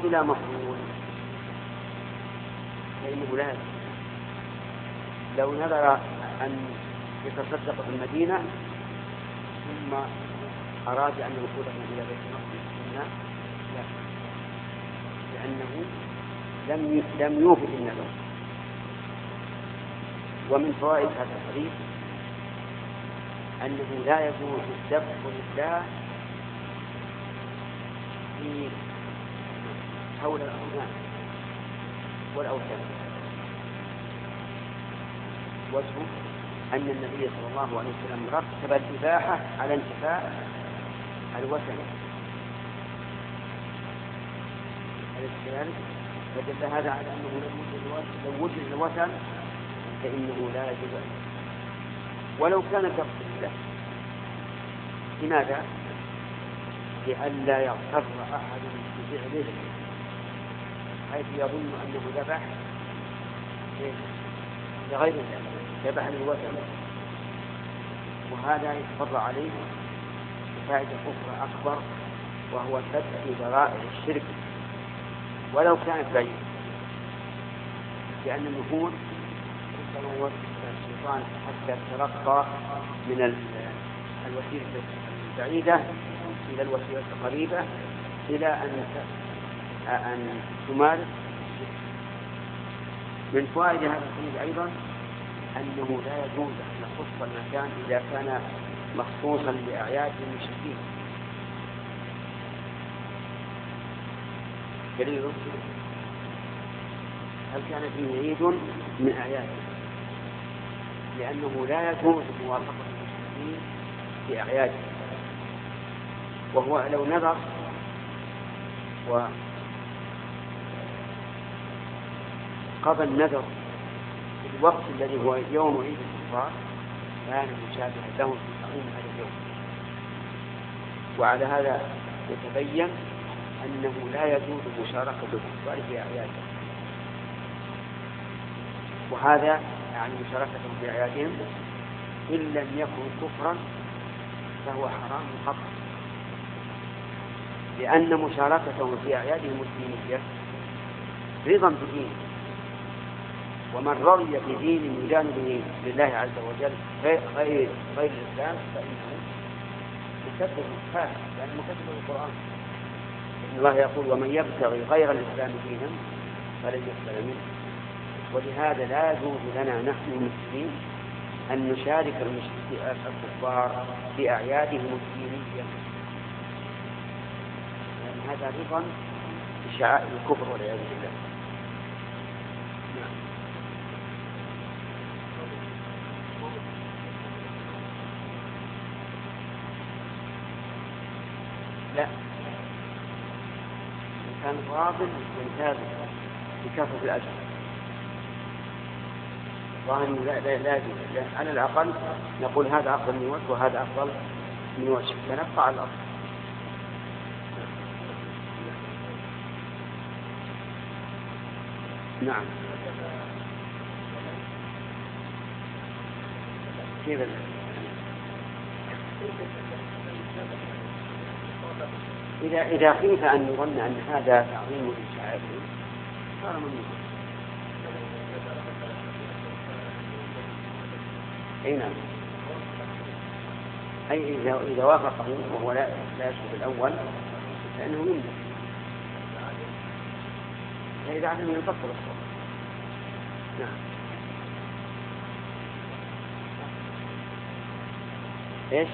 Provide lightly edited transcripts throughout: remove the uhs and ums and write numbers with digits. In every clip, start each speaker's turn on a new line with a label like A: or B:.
A: بلا مفعول فإنه لا. لو نذر أن يتصدق في المدينة ثم أراد أن ينقله إلى بيت المقدس لا، لأنه لم يوفي النذر. ومن فوائد هذا الحديث أنه لا يجوز الذبح لله في حول الأصنام والأوثان. وجهه أن النبي صلى الله عليه وسلم رتب الإباحة على انتفاء الوثن، فدل هذا على أنه لو وجد الوثن فإنه لا يجوز ولو كان الذبح لله. لماذا؟ لئلا يغتر أحد بفعله حيث يظن أنه ذبح لغير الله، ذبح للوثن، وهذا يتفرع عليه فائدة أخرى أكبر، وهو سد ذرائع الشرك ولو كانت بعيدة، لأن النفوس ربما الشيطان حتى ترقى من الوسيلة البعيدة إلى الوسيلة القريبة إلى أن تمارس. من فوائد هذا الحديث أيضا أنه لا يجوز أن يخص المكان إذا كان مخصوصا لأعياد المشركين. دليل هل كان فيه عيد من أعياده، لأنه لا يجوز موافقة المشركين في أعياده. وهو لو نظر وقضى النذر في الوقت الذي هو يوم عيد الكفار كان مشابها لهم في تعظيم هذا اليوم. وعلى هذا يتبين أنه لا يجوز مشاركة الكفار في أعيادهم، وهذا يعني مشاركتهم في أعيادهم إن لم يكن كفرا فهو حرام قطعا، لأن مشاركتهم في أعيادهم الدينية رضا بدين، ومن رضي بدين يجانب لله عز وجل غير الإسلام فإنه مكذب كافر، لأنه مكذب بالقرآن. إن الله يقول ومن يبتغي غير الإسلام دينا فلن يقبل منه. ولهذا لا يجوز لنا نحن المسلمين أن نشارك الكفار في أعيادهم الدينية، لأن هذا رضا بشعائر الكفر والعياذ بالله. لا، إن كان فاضل يمتاز بكثرة الأجر، ظاهر لا يجوز. على الأقل نقول هذا أفضل من وجه وهذا أفضل من وجه، فنبقى على الأصل. نعم. كيف إذا خيف أن يظن أن هذا تعظيم للشعائر صار ممنوعا. أي نعم. أي إذا وافقه وهو لا يشرب الأول فإنه منه، فإذا عدم يبطل الصوم. نعم. إيش؟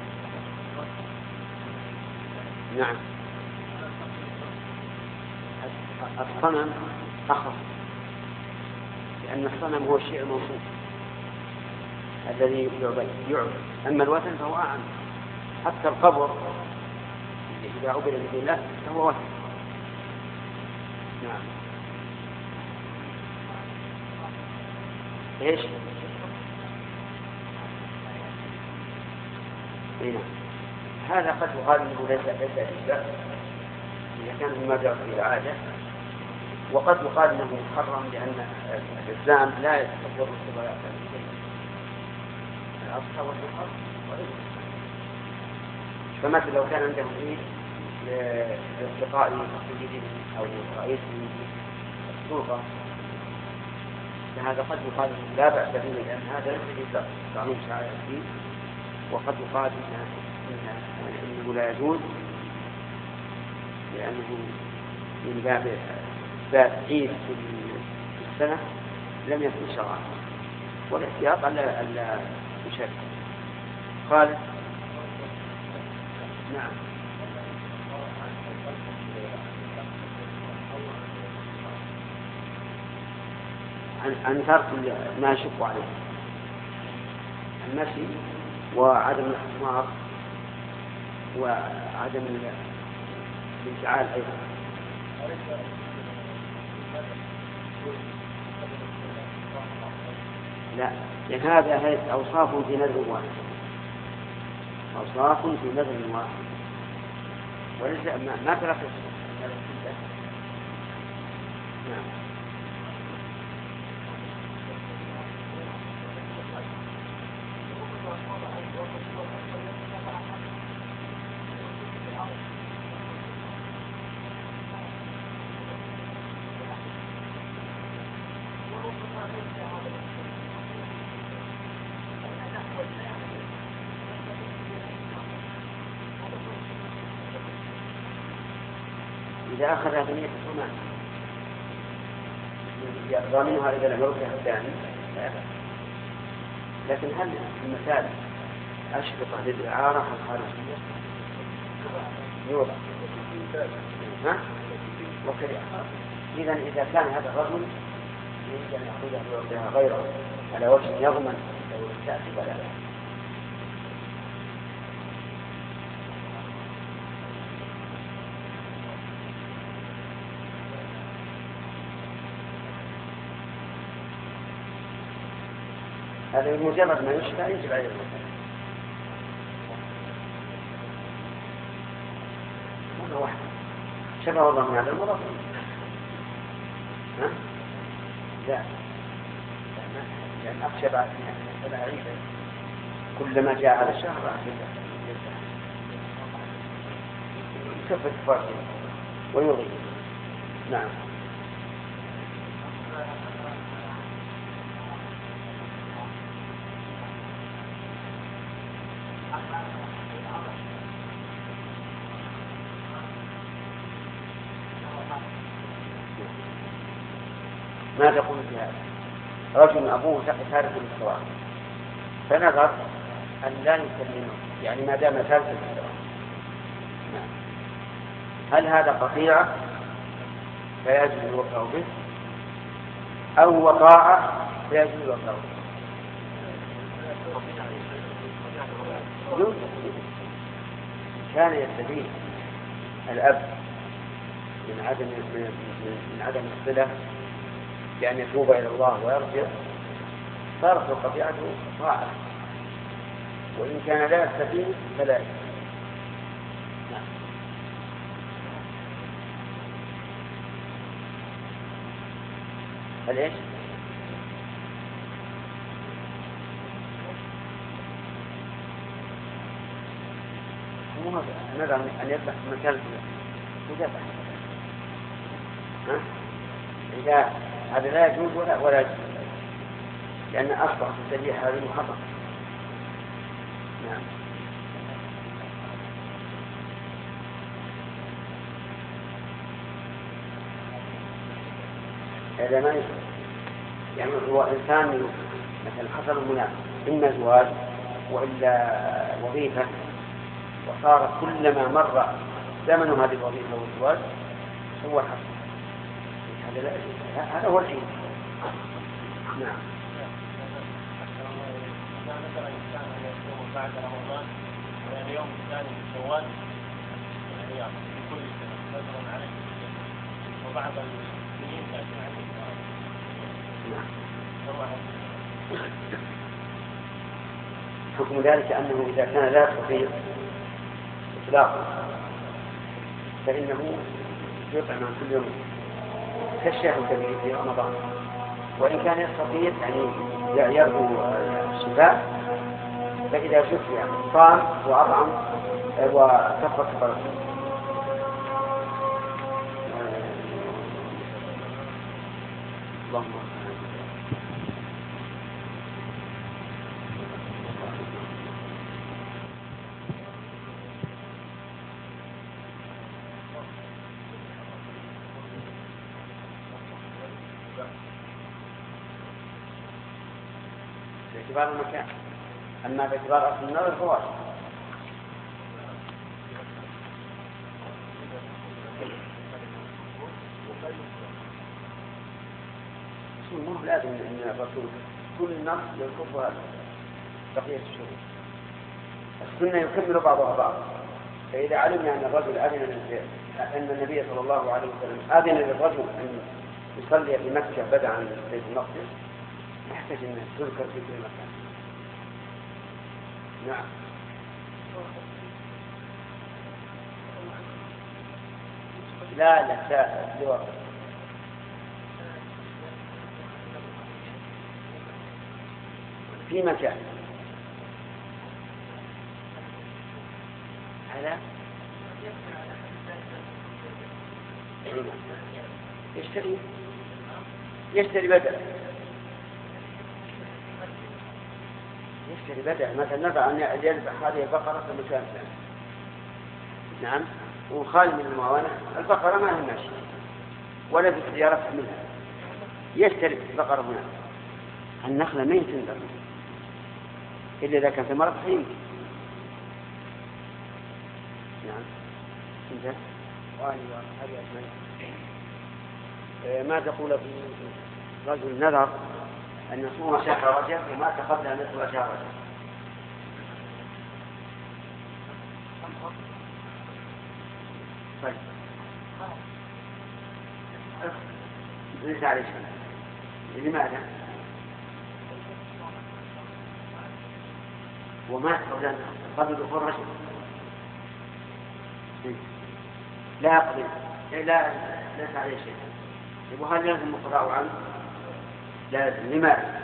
A: نعم. الصنم أخف، لأن الصنم هو الشيء الموصوف الذي يعبد، أما الوثن فهو أعم. حتى القبر إذا عبد من الله فهو وثن. نعم. إيش؟ نعم. هذا قد يقال انه ليس اشباه اذا كان مما جرى في العاده، وقد يقال انه محرم لان الاسلام لا يتصور الصبايا الاضحى والنحر وغيره. فمثلا لو كان عندهم عيد لالتقاء سيدهم أو رئيس السلطة، فهذا قد يقال لا بأس به، لأن هذا ليس تعظيم شعائر الدين، وقد يقال إنه لا يجوز لأنه من باب إثبات عيد في السنة لم يكن شرعا، والاحتياط ألا يشرك. خالد. نعم. عن ترك ما يشق عليه، المشي وعدم الاحتمار وعدم الانفعال أيضا. لا، لأن هذا أوصاف في نذر واحد، أوصاف في نذر واحد، وليس ما ترك. نعم. إذا أخذها بنية الثمان ضامنها إذا لم يرجع الثاني لا يأخذ. لكن هل المثال أشرطة للإعارة الخارجية يوضع؟ إذا كان هذا الرجل يريد أن يأخذها ويعطيها غيره على وجه يضمن لو تأتي ولا لا. هذا مجرد ما يشفى يجب عليه المثال. مرة واحدة شفى الله من هذا المرض. لا، لأن أخشى بعد أن أعيده كلما جاء على الشهر أعيده يكفر كفارته ويغيب. نعم. ما تقول في هذا؟ رجل أبوه تارك للصلاة فنظر أن لا يكلمه، يعني ما دام تارك للصلاة، هل هذا قطيعة فيجب الوفاء به، أو وطاعة فيجب الوفاء به؟ كان يستفيد الأب من عدم الصلة بأن يتوب إلى الله ويرجع، صارت قطيعته طاعة، وإن كان لا يستفيد فلا يستفيد. هل إيش؟ نرى أن يذبح مكان يذبح. إذا هذا لا يجوز ولا يجوز، لأن أصبح الذبيحة هذه محرمة. نعم. هذا ما يجوز، يعني هو إنسان مثلا حصل هناك إما زواج وإلا وظيفة، وصار كلما مر زمن هذه الوظيفة والزواج هو الحصل، هذا لا يجوز، هذا هو العيد. نعم.
B: مثلا الإنسان أن يصوم بعد رمضان يعني يوم الثاني من شوال يعني في كل سنة مثلا عليه، وبعض السنين لكن عليه.
A: حكم ذلك أنه إذا كان لا يستطيع إطلاقا فإنه يطعم عن كل يوم كالشهر الكبير في رمضان، وإن كان يستطيع يعني يرجو الشفاء فإذا شفي صام وأطعم وكفر كفارته. اللهم باعتبار المكان. أما باعتبار أصل النظر فهو واجب. مو لازم أن الرسول كل نص يذكر بقية الشروط. السنة يكمل بعضها بعضا. فإذا علمنا أن الرجل أن النبي صلى الله عليه وسلم أذن للرجل أن يصلي في مكة بدءا عن بيت المقدس يحتاج أن تذكر في كل مكان. نعم. لا لواقع. في مكان هذا يشتري بدل مثلا نضع أن يذبح هذه البقرة في مكان ثاني. نعم. وخالي من المعاونة البقرة ما هي ماشية ولا في زيارتها منها، يشتري البقرة هنا. النخلة ما يتنذر إلا إذا كان في مرض حين. نعم. انت ما تقول في رجل نذر أن يصوم شهر رجب وما قبل أن يصوم شهر رجب؟ طيب ليس عليه شيء. لماذا؟ وما قبل دخول رجب لا يقبل، ليس عليه شيء. وهل لازم القضاء عنه؟ لازم. لماذا؟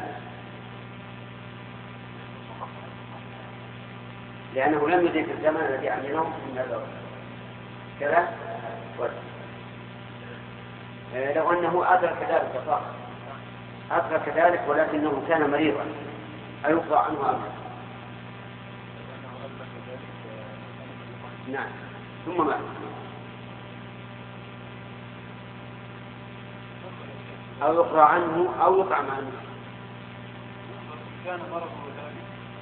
A: لأنه لم يدرك الزمن الذي عمله من هذا كذا. لو أنه أدرك ذلك فقط أدرك ذلك ولكنه كان مريضا أيقضى عنه أمره؟ نعم. ثم مات أو يقرأ عنه أو يطعم عنه.
B: كان مرضه ذلك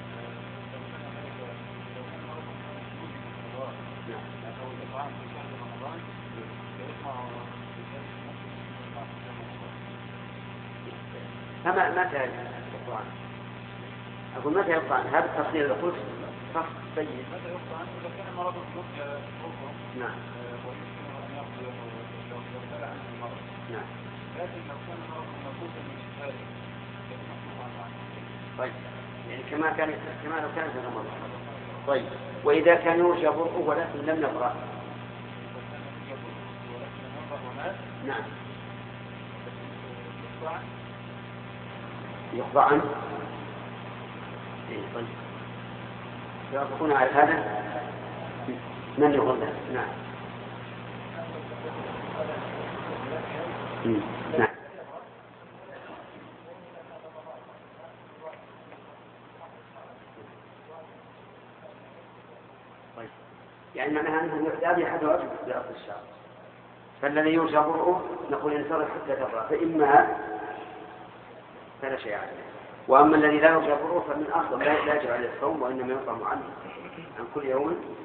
B: أو الإطعام في شهر رمضان
A: فما متى يقرأ عنه؟ أقول متى يقرأ عنه؟ هذا التصنيع اللي قلت صح طيب.
B: متى يقرأ عنه إذا كان مرضه يرجى
A: نعم.
B: ويمكن أن يأخذ لو زال عنه المرض.
A: نعم.
B: لكن لو كان مرضه موجودا من شفائه فإنه عنه.
A: طيب يعني كما لو كان في رمضان. طيب وإذا كان يرجى برؤه ولكن لم يقرأ؟ نعم. يقرأ عنه. طيب يوافقون على هذا؟ من يقول له؟ نعم. نعم. طيب يعني معناها أنه يحتاج أحد واجب في أصل الشهر، فالذي يرجى برؤه نقول ينتظر حتى تبرأ، فإما فلا شيء عليه. وأما الذي لا يرجى برؤه فمن أفضل لا يجب عليه الصوم وإنما يطعم عنه عن كل يوم.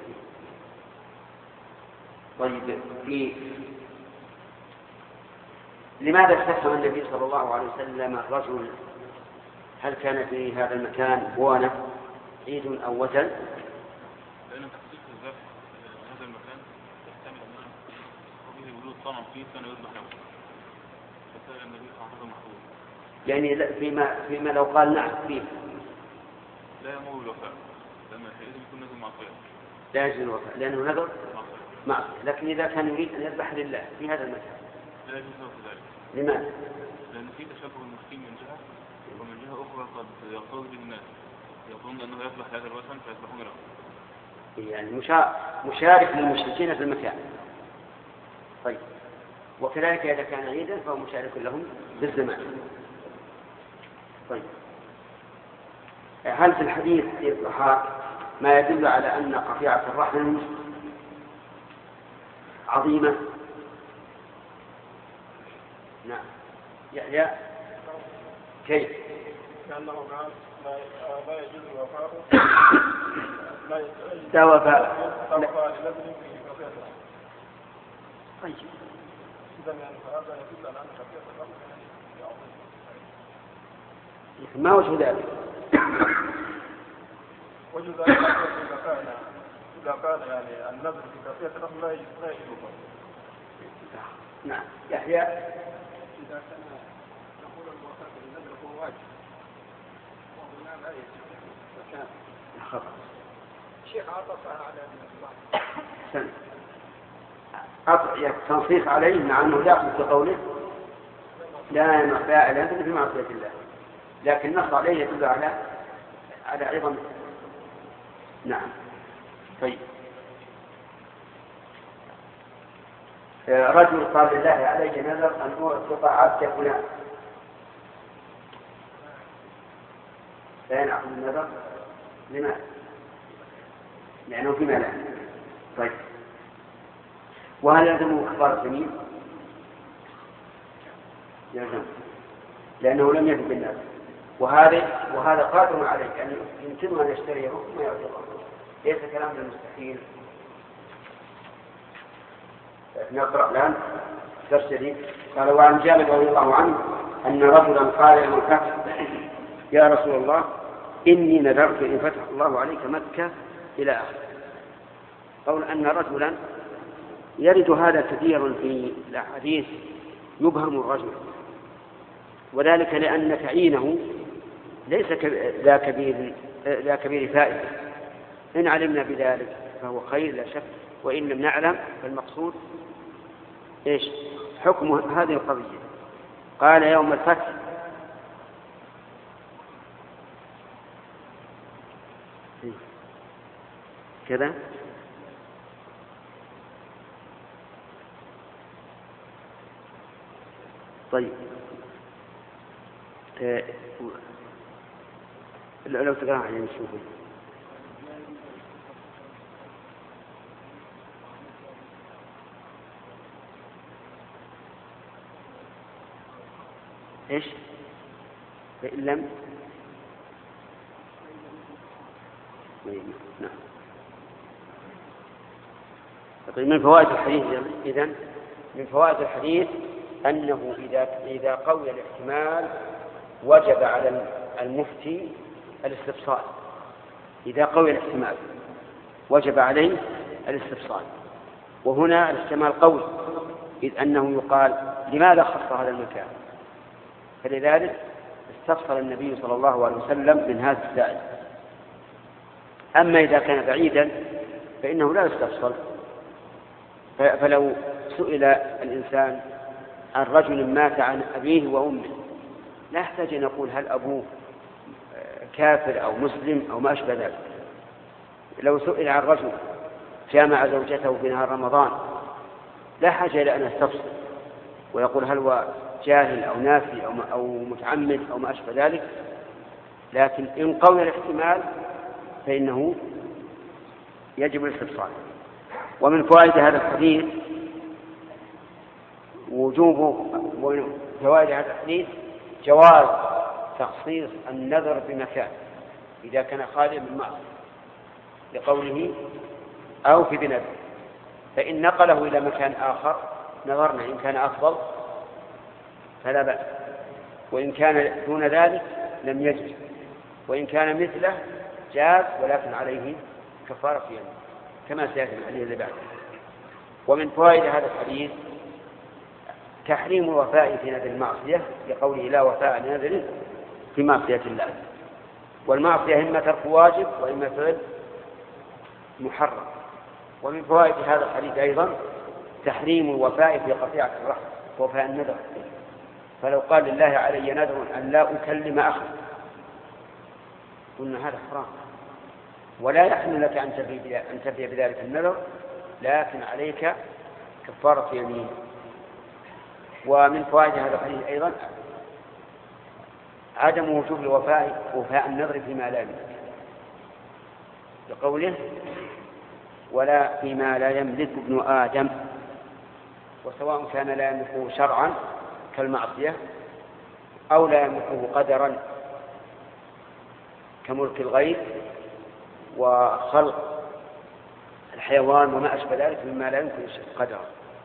A: طيب لماذا استفهم النبي صلى الله عليه وسلم الرجل هل كان في هذا المكان بوانة عيد أو وتن؟
B: لأن تخصيص الذبح هذا المكان يحتمل أن به وجود طعم فيه كان يذبح له، فسأل النبي صلى الله عليه وسلم محفوظ.
A: يعني فيما لو قال نعم فيه
B: لا يمر الوفاء لأن الحديث يكون نذر معصية.
A: لا يجوز الوفاء لأنه نذر معصية. لكن إذا كان يريد أن يذبح لله في هذا المكان
B: لا يجوز له ذلك.
A: لماذا؟
B: لأن في تشابه المسكين من جهة ومن جهة أخرى قد يقتضي به الناس يظن أنه يذبح هذا الوثن فيذبحون له.
A: يعني مشارك للمشركين في المكان. طيب وكذلك إذا كان عيدا فهو مشارك لهم بالزمان. طيب، هل في الحديث في الضحى ما يدل على أن قطيعة الرحم عظيمة؟ نعم. يحيى كيف؟
B: لأنه قال لا يجوز الوفاء
A: لا وفاء. طيب، ما وجه ذلك؟
B: وجه ذلك إذا كان يعني النذر في كفية الرحم لا يجوز.
A: نعم. يحيى
B: إذا كان نقول الوفاء بالنذر هو واجب وهنا لا يجوز فكان
A: خطأ.
B: الشيخ عطف على
A: سنة تنصيص عليه مع أنه داخل في قوله لا ينفع إلا في معصية الله، لكن نص عليه يدل على عظم. نعم. طيب، رجل قال لله علي نذر أن أعتق عبد فلان، لا ينعقد النذر. لماذا؟ لأنه في مال. طيب، وهل يلزمه كفارة يمين؟ يلزم، لأنه لم يفد بالنذر، وهذا قادر عليه أن يمكنه أن يشتريه ثم يعتقه، ليس كلام المستحيل. نقرأ الآن درس جديد. قال: وعن جابر رضي الله عنه أن رجلا قال يوم الفتح: يا رسول الله إني نذرت إن فتح الله عليك مكة إلى آخره. قول أن رجلا يرد هذا كثيرا في الأحاديث يبهم الرجل، وذلك لأن تعيينه ليس ذا كبير فائدة. إن علمنا بذلك فهو خير لا شك، وإن لم نعلم فالمقصود إيش حكم هذه القضية. قال: يوم الفتح كذا. طيب، لو تقرأ عليه نشوفه. إيش؟ فإن لم نعم. طيب، من فوائد الحديث إذن من فوائد الحديث أنه إذا قوي الاحتمال وجب على المفتي الاستفصال. إذا قوي الاحتمال وجب عليه الاستفصال، وهنا الاحتمال قوي، إذ أنه يقال لماذا خص هذا المكان، فلذلك استفصل النبي صلى الله عليه وسلم من هذا السائل. أما إذا كان بعيدا فإنه لا يستفصل. فلو سئل الإنسان عن رجل مات عن أبيه وأمه لا يحتاج أن يقول هل أبوه كافر أو مسلم أو ما أشبه ذلك. لو سئل عن رجل جامع زوجته في نهار رمضان لا حاجة إلى أن يستفصل ويقول هل هو جاهل أو ناسي أو متعمد أو ما أشبه ذلك، لكن إن قوي الاحتمال فإنه يجب الاستفصال. ومن فوائد هذا الحديث فوائد هذا الحديث جواز تخصيص النذر بمكان إذا كان خاليا من معصية لقوله أو في بنذر، فإن نقله إلى مكان آخر نظرنا إن كان أفضل فلا بأس، وإن كان دون ذلك لم يجوز، وإن كان مثله جاز ولكن عليه كفارة يمين كما سيأتي الحديث اللي بعده. ومن فوائد هذا الحديث تحريم الوفاء في نذر المعصية لقوله لا وفاء لنذر في معصية الله، والمعصية إما ترك واجب وإما فعل محرم. ومن فوائد هذا الحديث أيضا تحريم الوفاء في قطيعة الرحم وفاء النذر، فلو قال لله علي نذر أن لا أكلم أخي قلنا هذا حرام، ولا يحل لك أن تفي بذلك النذر، لكن عليك كفارة يمين. ومن فوائد هذا الحديث أيضا عدم وجوب وفاء النذر فيما لا يملك، بقوله ولا فيما لا يملك ابن آدم، وسواء كان لا يملكه شرعا كالمعصية أو لا يملكه قدرا كملك الغيب وخلق الحيوان وما أشبه ذلك مما لا يمكن قدرا.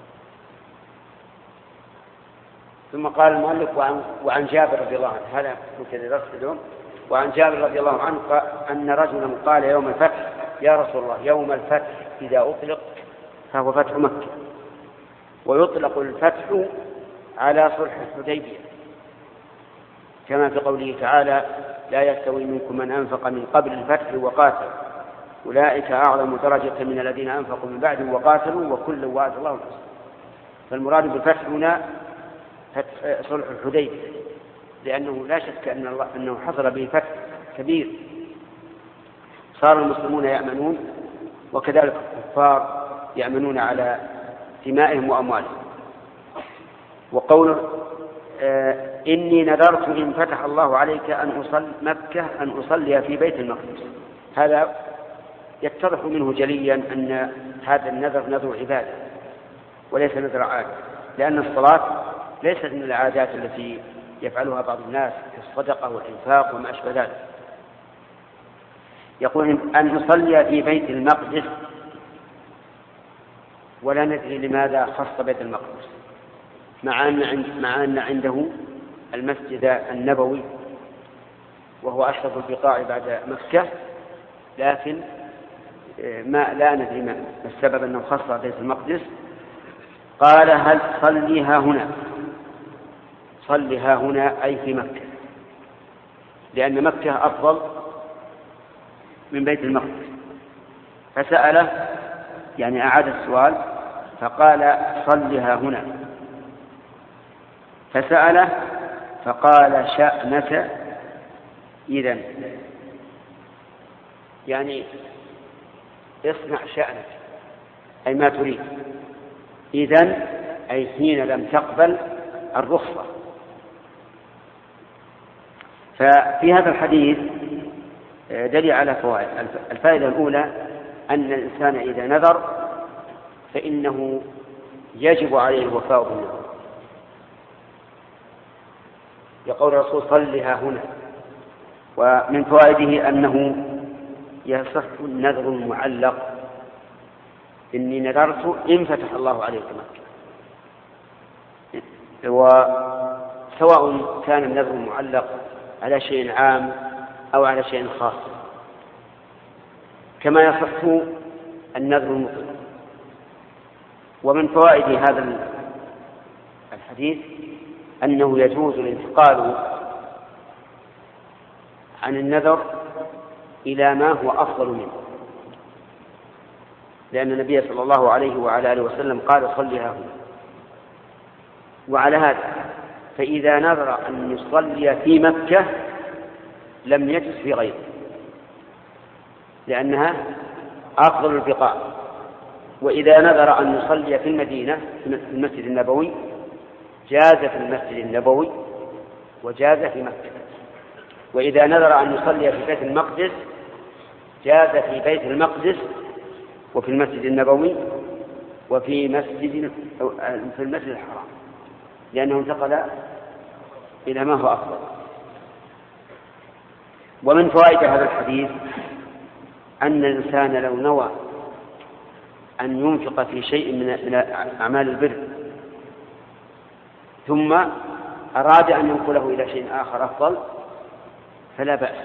A: ثم قال المؤلف وعن جابر رضي الله عنه، هذا ممكن درس اليوم. وعن جابر رضي الله عنه أن رجلا قال يوم الفتح يا رسول الله يوم الفتح إذا أطلق فهو فتح مكة، ويطلق الفتح على صلح الحديبية كما في قوله تعالى لا يستوي منكم من أنفق من قبل الفتح وقاتل أولئك أعظم درجة من الذين أنفقوا من بعد وقاتلوا وكل وعد الله الحسنى. فالمراد بالفتح هنا صلح الحديبية، لأنه لا شك أنه حصل به فتح كبير، صار المسلمون يأمنون وكذلك الكفار يأمنون على دمائهم وأموالهم. وقوله إني نذرت إن فتح الله عليك أن أصلي في بيت المقدس، هذا يتضح منه جليا أن هذا النذر نذر عبادة وليس نذر عادة، لأن الصلاة ليست من العادات التي يفعلها بعض الناس كالصدقة والإنفاق وما أشبه ذلك. يقول أن أصلي في بيت المقدس، ولا ندري لماذا خص بيت المقدس مع أن عنده المسجد النبوي وهو أشرف البقاع بعد مكة، لكن لا ندري ما السبب أنه خص بيت المقدس. قال هل صليها هنا، صليها هنا أي في مكة، لأن مكة أفضل من بيت المقدس. فسأله يعني أعاد السؤال فقال صليها هنا، فسأله فقال شأنك إذن، يعني اصنع شأنك أي ما تريد، إذن أي حين لم تقبل الرخصة. ففي هذا الحديث دليل على فوائد. الفائدة الأولى أن الإنسان إذا نذر فإنه يجب عليه الوفاء بالنذر، يقول الرسول صلها هنا. ومن فوائده أنه يصح النذر المعلق، إني نذرت إن فتح الله عليك مكة، وسواء كان النذر المعلق على شيء عام أو على شيء خاص، كما يصح النذر المطلق. ومن فوائد هذا الحديث أنه يجوز الانتقال عن النذر إلى ما هو أفضل منه، لأن النبي صلى الله عليه وعلى آله وسلم قال صلها هنا. وعلى هذا فإذا نذر أن يصلي في مكة لم يجوز في غيره، لأنها أفضل البقاع. وإذا نذر أن يصلي في المدينة في المسجد النبوي جاز في المسجد النبوي وجاز في مكة. وإذا نذر أن يصلي في بيت المقدس جاز في بيت المقدس وفي المسجد النبوي وفي في المسجد الحرام، لأنه انتقل إلى ما هو أفضل. ومن فوائد هذا الحديث أن الإنسان لو نوى أن ينفق في شيء من أعمال البر ثم أراد أن ينقله إلى شيء آخر أفضل فلا بأس،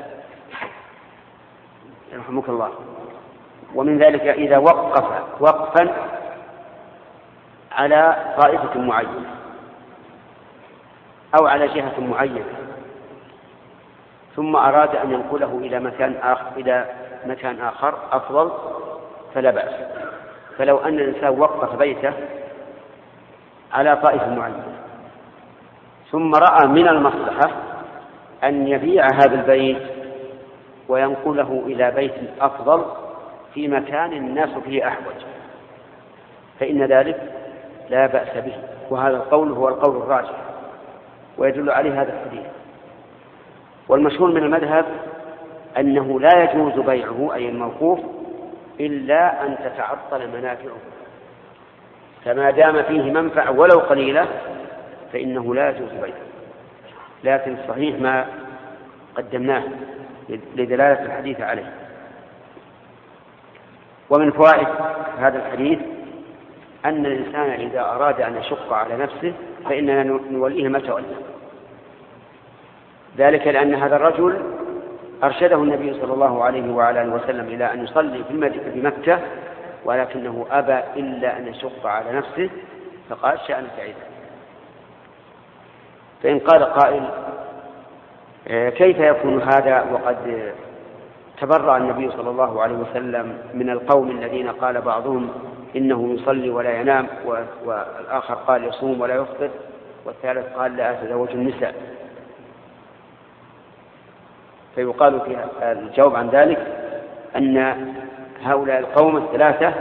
A: يرحمك الله. ومن ذلك إذا وقف وقفا على طائفة معينة أو على جهة معينة ثم أراد أن ينقله إلى مكان آخر أفضل فلا بأس. فلو أن الإنسان وقف بيته على طائفة معينة ثم رأى من المصلحة أن يبيع هذا البيت وينقله إلى بيت أفضل في مكان الناس فيه أحوج، فإن ذلك لا بأس به. وهذا القول هو القول الراجح، ويدل عليه هذا الحديث. والمشهور من المذهب أنه لا يجوز بيعه أي الموقوف إلا أن تتعطل منافعه، فما دام فيه منفعة ولو قليلة فإنه لا يجوز بيعه. لكن الصحيح ما قدمناه لدلالة الحديث عليه. ومن فوائد هذا الحديث أن الإنسان إذا أراد أن يشق على نفسه فإننا نوليه ما تولى، ذلك لأن هذا الرجل أرشده النبي صلى الله عليه وعلى آله وسلم إلى أن يصلي في مكة، ولكنه أبى إلا أن يشق على نفسه فقال شأنك عيدا. فإن قال قائل كيف يكون هذا وقد تبرأ النبي صلى الله عليه وسلم من القوم الذين قال بعضهم إنه يصلي ولا ينام، والآخر قال يصوم ولا يفطر، والثالث قال لا أتزوج النساء؟ فيقال في الجواب عن ذلك أن هؤلاء القوم الثلاثة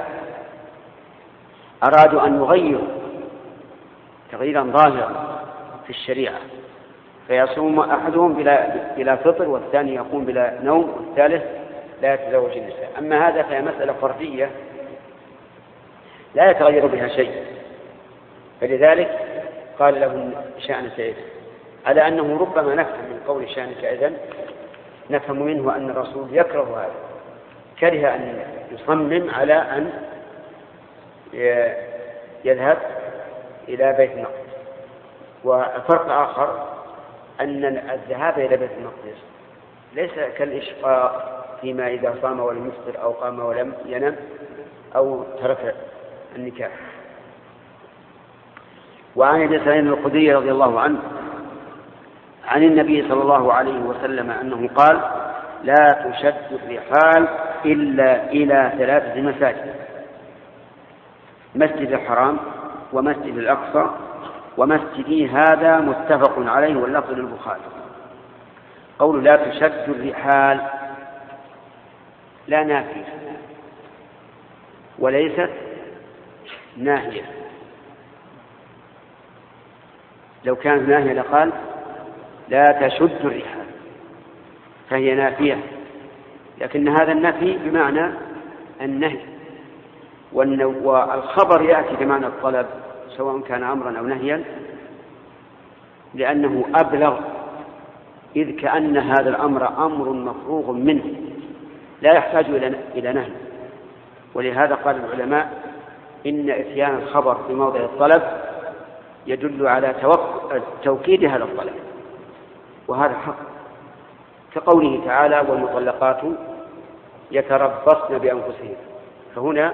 A: أرادوا أن يغيروا تغييرا ظاهرا في الشريعة، فيصوم أحدهم بلا فطر، والثاني يقوم بلا نوم، والثالث لا يتزوج النساء. أما هذا فهي مسألة فردية لا يتغير بها شيء، فلذلك قال له شأنك إذن، على أنه ربما نفهم من قول شأنك إذن نفهم منه أن الرسول يكره هذا، كره أن يصمم على أن يذهب إلى بيت المقدس. وفرق آخر أن الذهاب إلى بيت المقدس ليس كالإشفاق فيما إذا صام ولم يفطر أو قام ولم ينم أو ترك النكاح. وعن أبي سعيد الخدري رضي الله عنه عن النبي صلى الله عليه وسلم أنه قال لا تشد الرحال إلا إلى 3 مساجد: مسجد الحرام ومسجد الأقصى ومسجدي هذا، متفق عليه واللفظ للبخاري. قول لا تشد الرحال لا نافية وليست ناهية، لو كانت ناهية لقال لا تشد الرحال، فهي نافية، لكن هذا النفي بمعنى النهي، والخبر يأتي بمعنى الطلب سواء كان أمرا أو نهيا، لأنه أبلغ، إذ كأن هذا الأمر أمر مفروغ منه لا يحتاج إلى نهي. ولهذا قال العلماء إن إتيان الخبر في موضع الطلب يدل على توكيد هذا الطلب، وهذا حق، كقوله تعالى والمطلقات يتربصن بأنفسهن، فهنا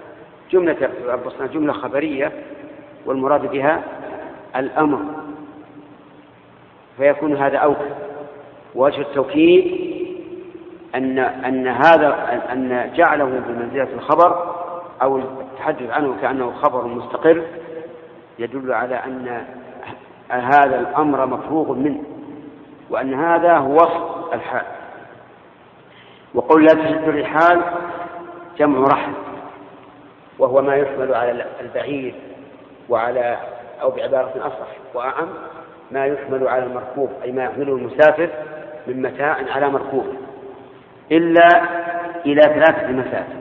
A: جملة خبرية والمراد بها الأمر، فيكون هذا أوكد. وجه التوكيد أن جعله بمنزلة الخبر أو التحدث عنه كأنه خبر مستقر يدل على أن هذا الأمر مفروغ منه، وأن هذا هو وصف الحال. وقل لا تشد الرحال جمع رحل، وهو ما يحمل على البعير أو بعبارة أصح وأعم ما يحمل على المركوب، أي ما يحمله المسافر من متاع على مركوب، إلا إلى 3 مساجد.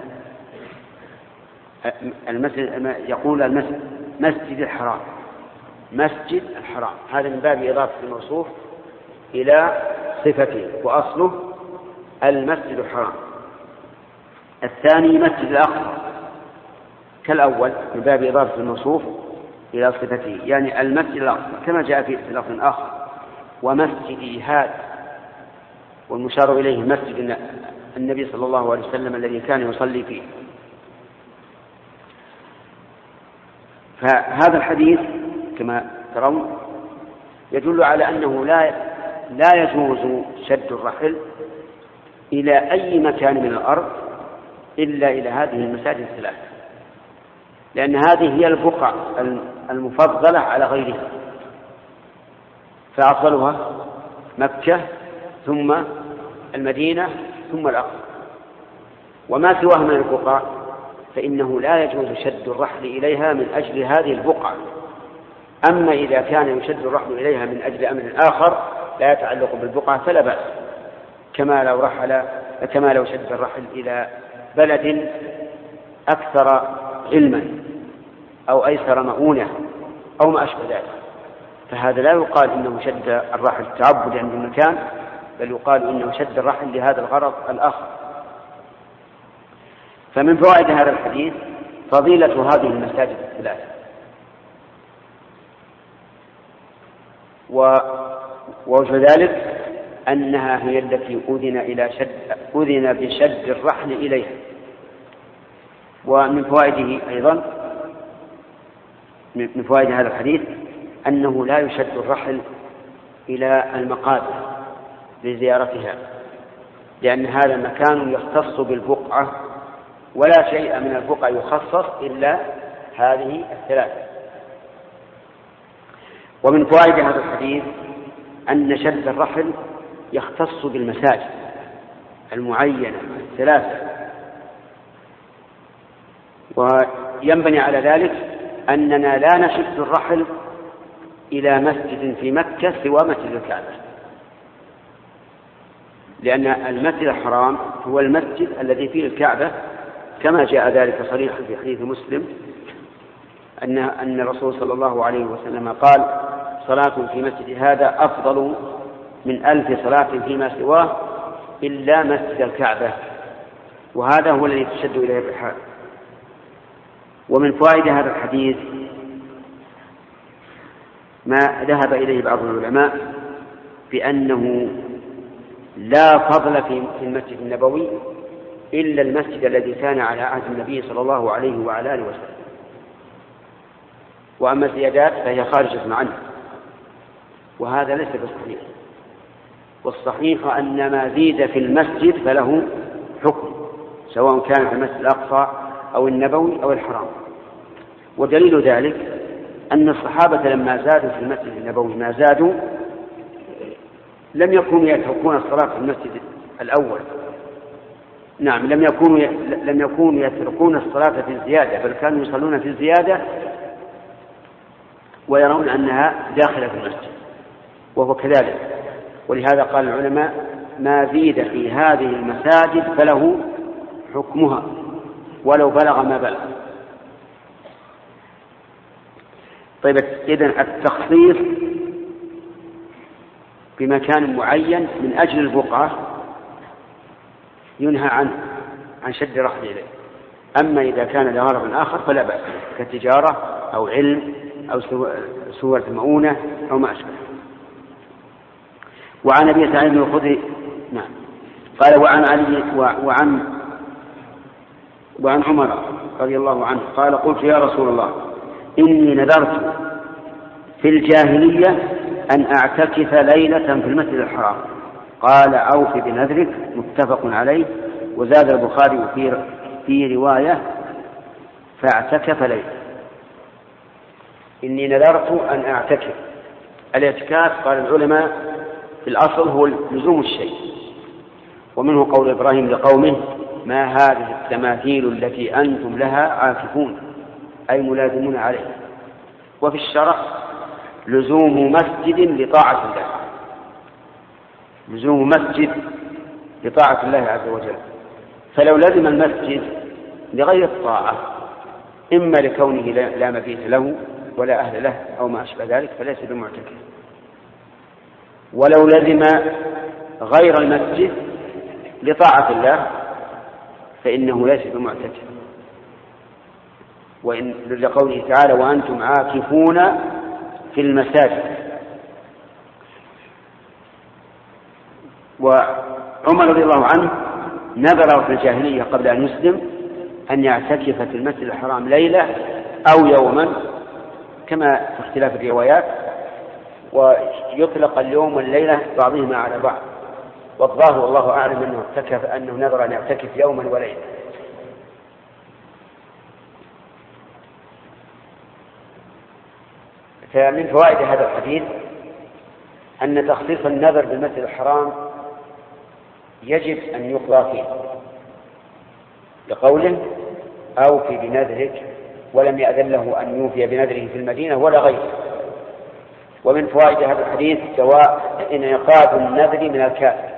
A: يقول المسجد مسجد الحرام، مسجد الحرام، هذا من باب إضافة الموصوف إلى صفته، وأصله المسجد الحرام. الثاني مسجد الأقصى كالأول من باب إضافة الموصوف إلى صفته، يعني المسجد الأقصى كما جاء في لفظ آخر ومسجد هذا، والمشار إليه مسجد النبي صلى الله عليه وسلم الذي كان يصلي فيه. فهذا الحديث كما ترون يدل على أنه لا يجوز شد الرحل إلى أي مكان من الأرض إلا إلى هذه المساجد الثلاث، لأن هذه هي البقعة المفضلة على غيرها، فأفضلها مكة ثم المدينة ثم الأقصى، وما سواها من البقعة فإنه لا يجوز شد الرحل إليها من أجل هذه البقعة، أما إذا كان يشد الرحل إليها من أجل أمر آخر لا يتعلق بالبقعة فلا بأس، كما لو شد الرحل إلى بلد أكثر علما أو أيسر مؤونة أو ما أشبه ذلك، فهذا لا يقال إنه شد الرحل تعبد عند المكان، بل يقال إنه شد الرحل لهذا الغرض الآخر. فمن فوائد هذا الحديث فضيلة هذه المساجد الثلاث، ووجه ذلك أنها هي التي أذن بشد الرحل إليها. ومن فوائده أيضا من فوائد هذا الحديث أنه لا يشد الرحل إلى المقابر لزيارتها، لأن هذا مكان يختص بالبقعة، ولا شيء من البقعة يخصص إلا هذه الثلاثة. ومن فوائد هذا الحديث أن شد الرحل يختص بالمساجد المعينة الثلاثة، وينبني على ذلك أننا لا نشد الرحل إلى مسجد في مكة سوى مسجد الكعبة، لأن المسجد الحرام هو المسجد الذي فيه الكعبة، كما جاء ذلك صريحا في حديث مسلم أن الرسول صلى الله عليه وسلم قال: صلاة في مسجد هذا أفضل من 1000 صلاة فيما سواه إلا مسجد الكعبة، وهذا هو الذي تشد إليه الرحال. ومن فوائد هذا الحديث ما ذهب إليه بعض العلماء بأنه لا فضل في المسجد النبوي إلا المسجد الذي كان على عهد النبي صلى الله عليه وعلى آله وسلم، وأما الزيادات فهي خارجة عنه، وهذا ليس بالصحيح. والصحيح أن ما زيد في المسجد فله حكم، سواء كان في المسجد الأقصى أو النبوي أو الحرام. ودليل ذلك أن الصحابة لما زادوا في المسجد النبوي ما زادوا لم يكونوا يتركون الصلاة في المسجد الأول، نعم، لم يكونوا يتركون الصلاة في الزيادة، بل كانوا يصلون في الزيادة ويرون أنها داخلة في المسجد، وهو كذلك. ولهذا قال العلماء: ما زيد في هذه المساجد فله حكمها ولو بلغ ما بلغ. طيب، إذن التخصيص بمكان معين من أجل البقعة ينهى عن شد الرحل إليه. أما إذا كان لغرض آخر فلا بأس، كتجارة أو علم أو سورة مؤونة أو ما أشبه. وعن أبي سعيد الخدري نعم قال: وعن علي وعن عمر رضي الله عنه قال: قلت يا رسول الله إني نذرت في الجاهلية أن أعتكف ليلة في المسجد الحرام. قال: أوف بنذرك. متفق عليه. وزاد البخاري في رواية: فاعتكف ليلة. إني نذرت أن أعتكف. الاعتكاف قال العلماء في الأصل هو لزوم الشيء، ومنه قول إبراهيم لقومه: ما هذه التماثيل التي أنتم لها عاكفون، أي ملازمون عليه. وفي الشرع لزوم مسجد لطاعة الله، لزوم مسجد لطاعة الله عز وجل. فلو لزم المسجد لغير الطاعة، إما لكونه لا مبيت له ولا أهل له أو ما أشبه ذلك، فليس بمعتكف. ولو لزم غير المسجد لطاعة الله فإنه ليس بمعتكف، وإن لقوله تعالى: وأنتم عاكفون في المساجد. وعمر رضي الله عنه نذر في الجاهلية قبل أن يسلم أن يعتكف في المسجد الحرام ليلة أو يوما، كما في اختلاف الروايات، ويطلق اليوم والليلة بعضهما على بعض. والظاهر والله أعلم أنه نذر أن يعتكف يوما وليلة. فمن فوائد هذا الحديث أن تخصيص النذر بالمسجد الحرام يجب أن يقضى فيه، لقوله: أوفي بنذرك، ولم يأذن له أن يوفي بنذره في المدينة ولا غيره، ومن فوائد هذا الحديث انعقاد النذر من الكافر،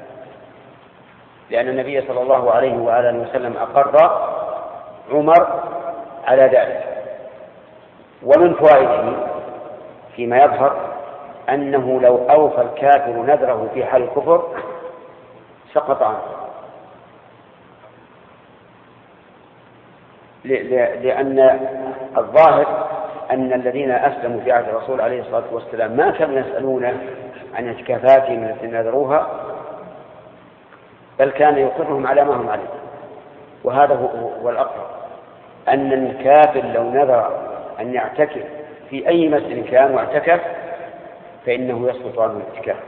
A: لأن النبي صلى الله عليه وآله وسلم أقر عمر على ذلك. ومن فوائده فيما يظهر أنه لو أوفى الكافر نذره في حال الكفر سقط عنه، لأن الظاهر أن الذين أسلموا في عهد الرسول عليه الصلاة والسلام ما كانوا يسألون عن اعتكافاتهم التي نذروها، بل كان يقرهم على ما هم عليه. وهذا هو الأقرب، أن الكافر لو نذر أن يعتكف في أي مسجد كان واعتكف فإنه يسقط عنه الاعتكاف.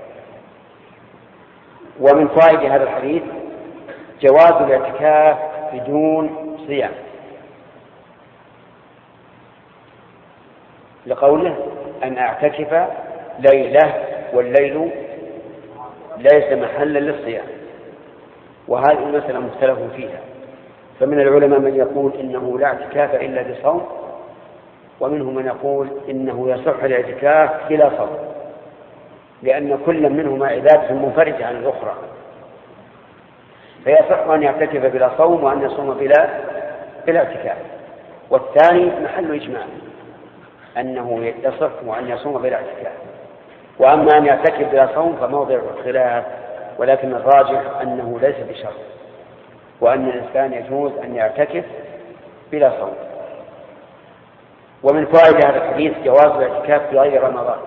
A: ومن فوائد هذا الحديث جواز الاعتكاف بدون صيام، لقوله أن أعتكف ليلة والليل ليس محلا للصيام. وهذه المسألة مختلف فيها، فمن العلماء من يقول إنه لا اعتكاف إلا بصوم، ومنهم من يقول إنه يصح الاعتكاف بلا صوم، لأن كل منهما عبادة منفردة عن الأخرى، فيصح أن يعتكف بلا صوم وأن يصوم بلا اعتكاف. والثاني محل إجماع أنه يصح وأن يصوم بلا اعتكاف. وأما أن يعتكف بلا صوم فموضع خلاف، ولكن الراجح أنه ليس بشرط، وأن الإنسان يجوز أن يعتكف بلا صوم. ومن فوائد هذا الحديث جواز الاعتكاف في غير رمضان،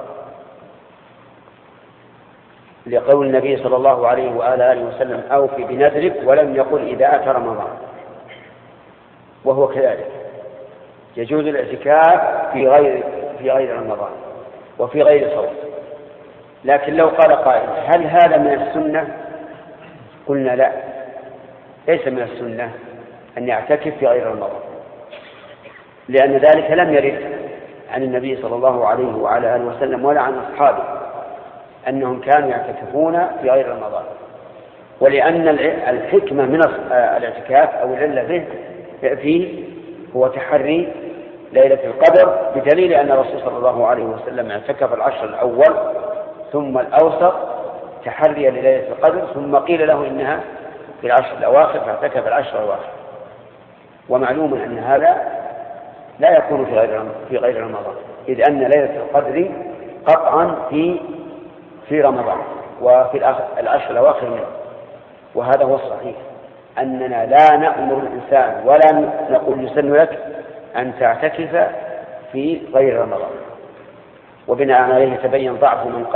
A: لقول النبي صلى الله عليه وآله وسلم أوفي بنذرك، ولم يقل إذا أتى رمضان، وهو كذلك يجوز الاعتكاف في غير رمضان وفي غير صوم. لكن لو قال قائل هل هذا من السنة؟ قلنا لا، ليس من السنة أن يعتكف في غير رمضان، لأن ذلك لم يرد عن النبي صلى الله عليه وعلى آله وسلم ولا عن أصحابه أنهم كانوا يعتكفون في غير رمضان. ولأن الحكمة من الاعتكاف أو العلة فيه هو تحري ليلة القدر، بدليل أن الرسول صلى الله عليه وسلم اعتكف العشر الأول ثم الأوسط تحريا لليلة القدر، ثم قيل له إنها في العشر الأواخر فاعتكف العشر الأواخر. ومعلوم أن هذا لا يكون في غير رمضان، إذ أن ليلة القدر قطعا في رمضان وفي العشر الأواخر منه. وهذا هو الصحيح، أننا لا نأمر الإنسان ولا نقول يسن لك أن تعتكف في غير رمضان. وبناء عليه تبين ضعف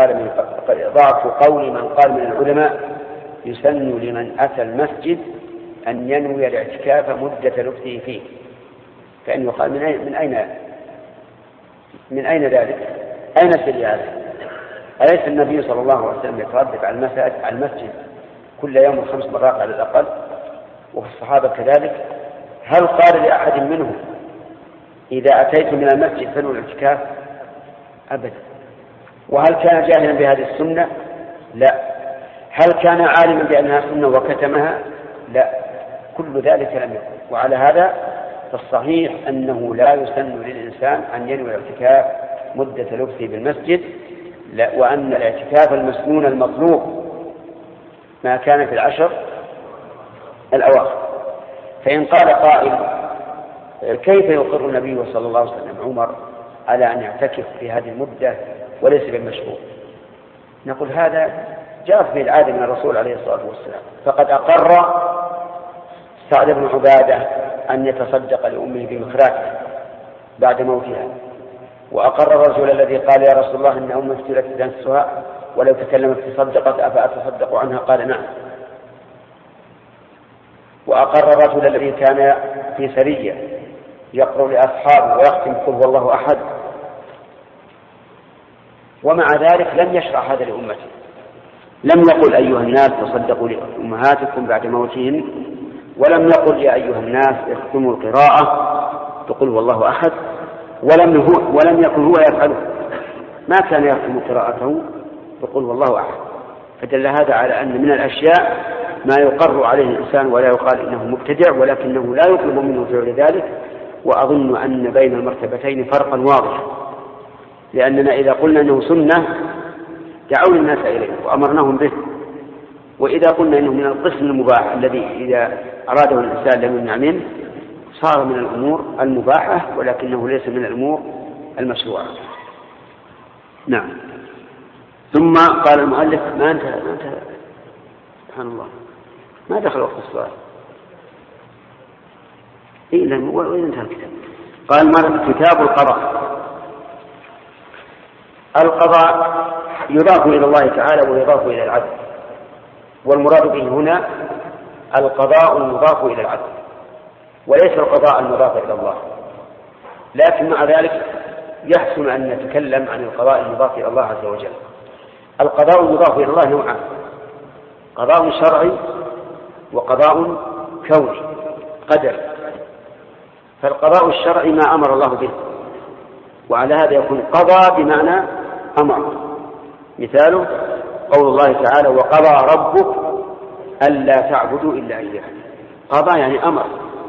A: قول من قال من العلماء يسن لمن أتى المسجد أن ينوي الاعتكاف مدة لبثه فيه. فإن يقال من أين ذلك؟ أين سري هذا؟ أليس النبي صلى الله عليه وسلم يتردد على المسجد كل يوم 5 مرات على الأقل، وفي الصحابة كذلك؟ هل قال لأحد منهم إذا أتيت من المسجد فنوي الاعتكاف؟ أبدا. وهل كان جاهلا بهذه السنة؟ لا. هل كان عالما بأنها سنة وكتمها؟ لا. كل ذلك لم يكن. وعلى هذا فالصحيح أنه لا يسن للإنسان أن ينوي الاعتكاف مدة لبثه بالمسجد، وأن الاعتكاف المسنون المطلوب ما كان في العشر الأواخر. فإن قال قائل كيف يقر النبي صلى الله عليه وسلم عمر على أن يعتكف في هذه المدة وليس بالمشروع؟ نقول هذا جاءت به العادة من الرسول عليه الصلاة والسلام، فقد أقر سعد بن عبادة أن يتصدق لأمه بمخراته بعد موتها، وأقر الرجل الذي قال يا رسول الله إن أمي افتلت تنسها ولو تكلمت تصدقت أفأتصدق عنها؟ قال نعم. وأقر الرجل الذي كان في سرية يقرأ لأصحابه ويختم قل هو الله أحد، ومع ذلك لم يشرع هذا لأمته، لم يقل أيها الناس تصدقوا لأمهاتكم بعد موتهن، ولم يقل يا أيها الناس اختموا القراءة تقول هو الله أحد، ولم يكن هو يفعله، ما كان يختم قراءته تقول هو الله أحد. فدل هذا على أن من الأشياء ما يقر عليه الإنسان ولا يقال إنه مبتدع، ولكنه لا يطلب منه فعل ذلك. وأظن أن بين المرتبتين فرقا واضحا، لأننا إذا قلنا أنه سنة دعونا الناس إليه وأمرناهم به، وإذا قلنا أنه من القسم المباح الذي إذا أراده الإنسان لم يمنع منه صار من الأمور المباحة ولكنه ليس من الأمور المشروعة. نعم. ثم قال المؤلف ما انتهى سبحان الله ما دخل وقت السؤال وإذا انتهى الكتاب. قال مرة كتاب القضاء. القضاء يضاف إلى الله تعالى ويضاف إلى العدل، والمراد به هنا القضاء المضاف إلى العدل وليس القضاء المضاف إلى الله. لكن مع ذلك يحسن أن نتكلم عن القضاء المضاف إلى الله عز وجل. القضاء المضاف إلى الله نوعان: قضاء شرعي وقضاء كوني قدري. فالقضاء الشرعي ما أمر الله به، وعلى هذا يكون قضى بمعنى أمر. مثاله قول الله تعالى وقضى ربك ألا تعبدوا إلا إياه. قضى يعني أمر.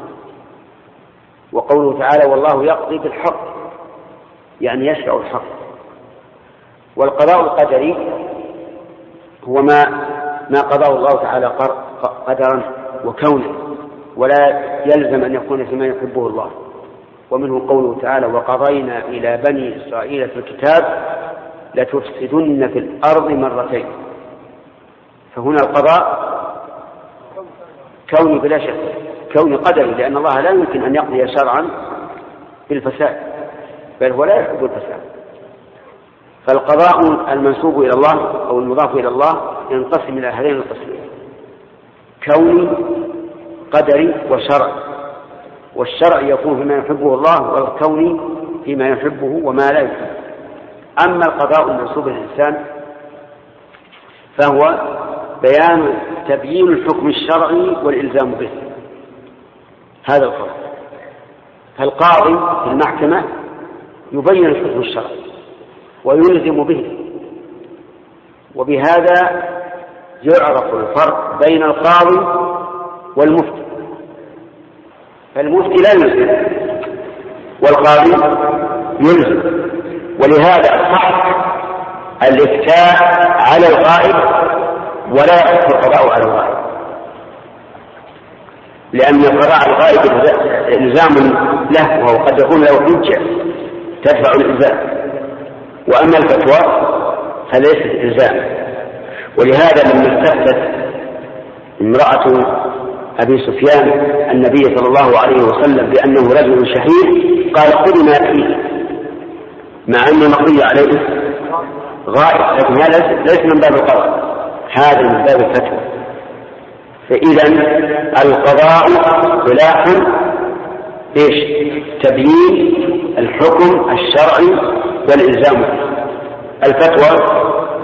A: وقوله تعالى والله يقضي بالحق يعني يشرع الحق. والقضاء القدري هو ما قضاه الله تعالى قدرا وكونا ولا يلزم أن يكون فيما يحبه الله. ومنه قوله تعالى وقضينا إلى بني إسرائيل في الكتاب لتفسدن في الأرض مرتين. فهنا القضاء كوني بلا شك، كوني قدري، لأن الله لا يمكن أن يقضي شرعا بالفساد، بل هو لا يحب الفساد. فالقضاء المنسوب إلى الله أو المضاف إلى الله ينقسم إلى هذين القسمين: كوني قدري وشرعي. والشرع يكون فيما يحبه الله، والكوني فيما يحبه وما لا يحبه. أما القضاء المنسوب للإنسان فهو تبيين الحكم الشرعي والإلزام به. هذا الفرق. فالقاضي في المحكمة يبين الحكم الشرعي ويلزم به، وبهذا يعرف الفرق بين القاضي والمفتي. فالمفتي لا يلزم والقاضي يلزم، ولهذا الصح الإفتاء على الغائب ولا يصح القضاء على الغائب، لأن القضاء على الغائب إلزام له وهو قد يكون له حجة تدفع الإلزام، وأما الفتوى فليست إلزام. ولهذا لما استفتت امرأة أبي سفيان النبي صلى الله عليه وسلم بأنه رجل شهيد قال خذ ما فيه، مع أن مقضي عليه غائب، لكن هذا ليس من باب القضاء، هذا من باب الفتوى. فإذا القضاء اصطلاح تبيين الحكم الشرعي والإلزام. الفتوى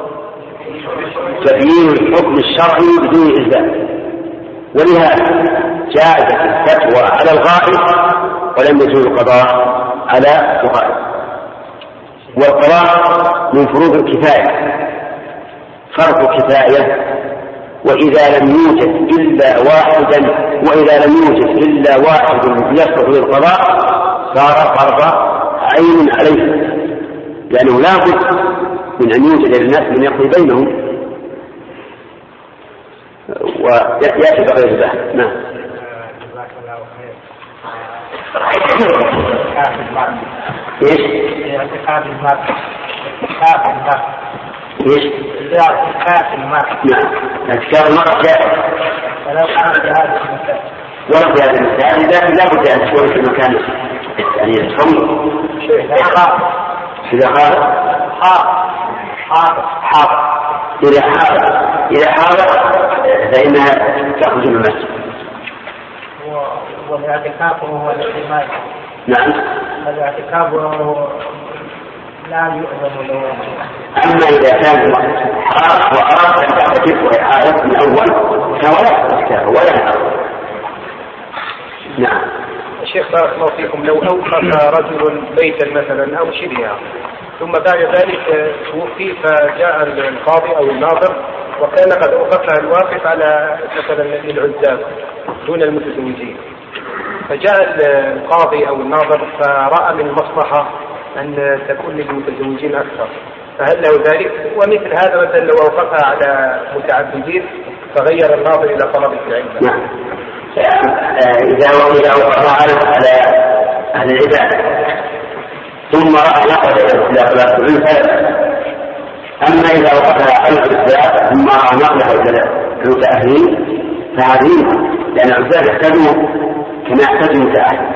A: تبيين الحكم الشرعي بدون إلزام، ولهذا جازت الفتوى على الغائب ولم يجوز القضاء على الغائب. والقضاء من فروض الكفاية، فرض كفاية، وإذا لم يوجد إلا واحد يصلح للقضاء صار فرض عين عليه، لأنه لا بد من أن يوجد للناس من يقضي بينهم ويأتي بغير ذلك. نعم. ايش؟
B: اعتقاد المرء.
A: ايش؟
B: اعتقاد المرء.
A: نعم. اعتقاد المرء جائز.
B: ولو كان في هذا المكان.
A: ولو في هذا المكان لكن لا بد أن تكون في مكان يعني يفهم. إذا قال حاضر إذا حاضر فإنها تخرج من المسجد.
B: والاعتكاف هو الاعتماد.
A: نعم.
B: الاعتكاف لا يؤذن له.
A: أما إذا كان حاضر وأراد أن تعتكف وإعادة من أول فهو لا يعتكف ولا. نعم.
C: الشيخ بارك الله فيكم، لو أوقف رجل بيتا مثلا أو شبهه ثم بعد ذلك توفي فجاء القاضي أو الناظر وكان قد أوقفها الواقف على مثلا للعزاب دون المتزوجين، فجاء القاضي أو الناظر فرأى من المصلحة أن تكون للمتزوجين أكثر، فهل له ذلك؟ ومثل هذا مثلا لو أوقفها على متعددين فغير الناظر إلى طلب العلم.
A: نعم. إذا وقفها على أهل العبادة ثم رأى نقل إلى صلاة العلم، أما إذا وقفها على العبادة ثم رأى نقل إلى المتأهلين فهذه، لأن العبادة يحتاجون كما يحتاج المتأهل.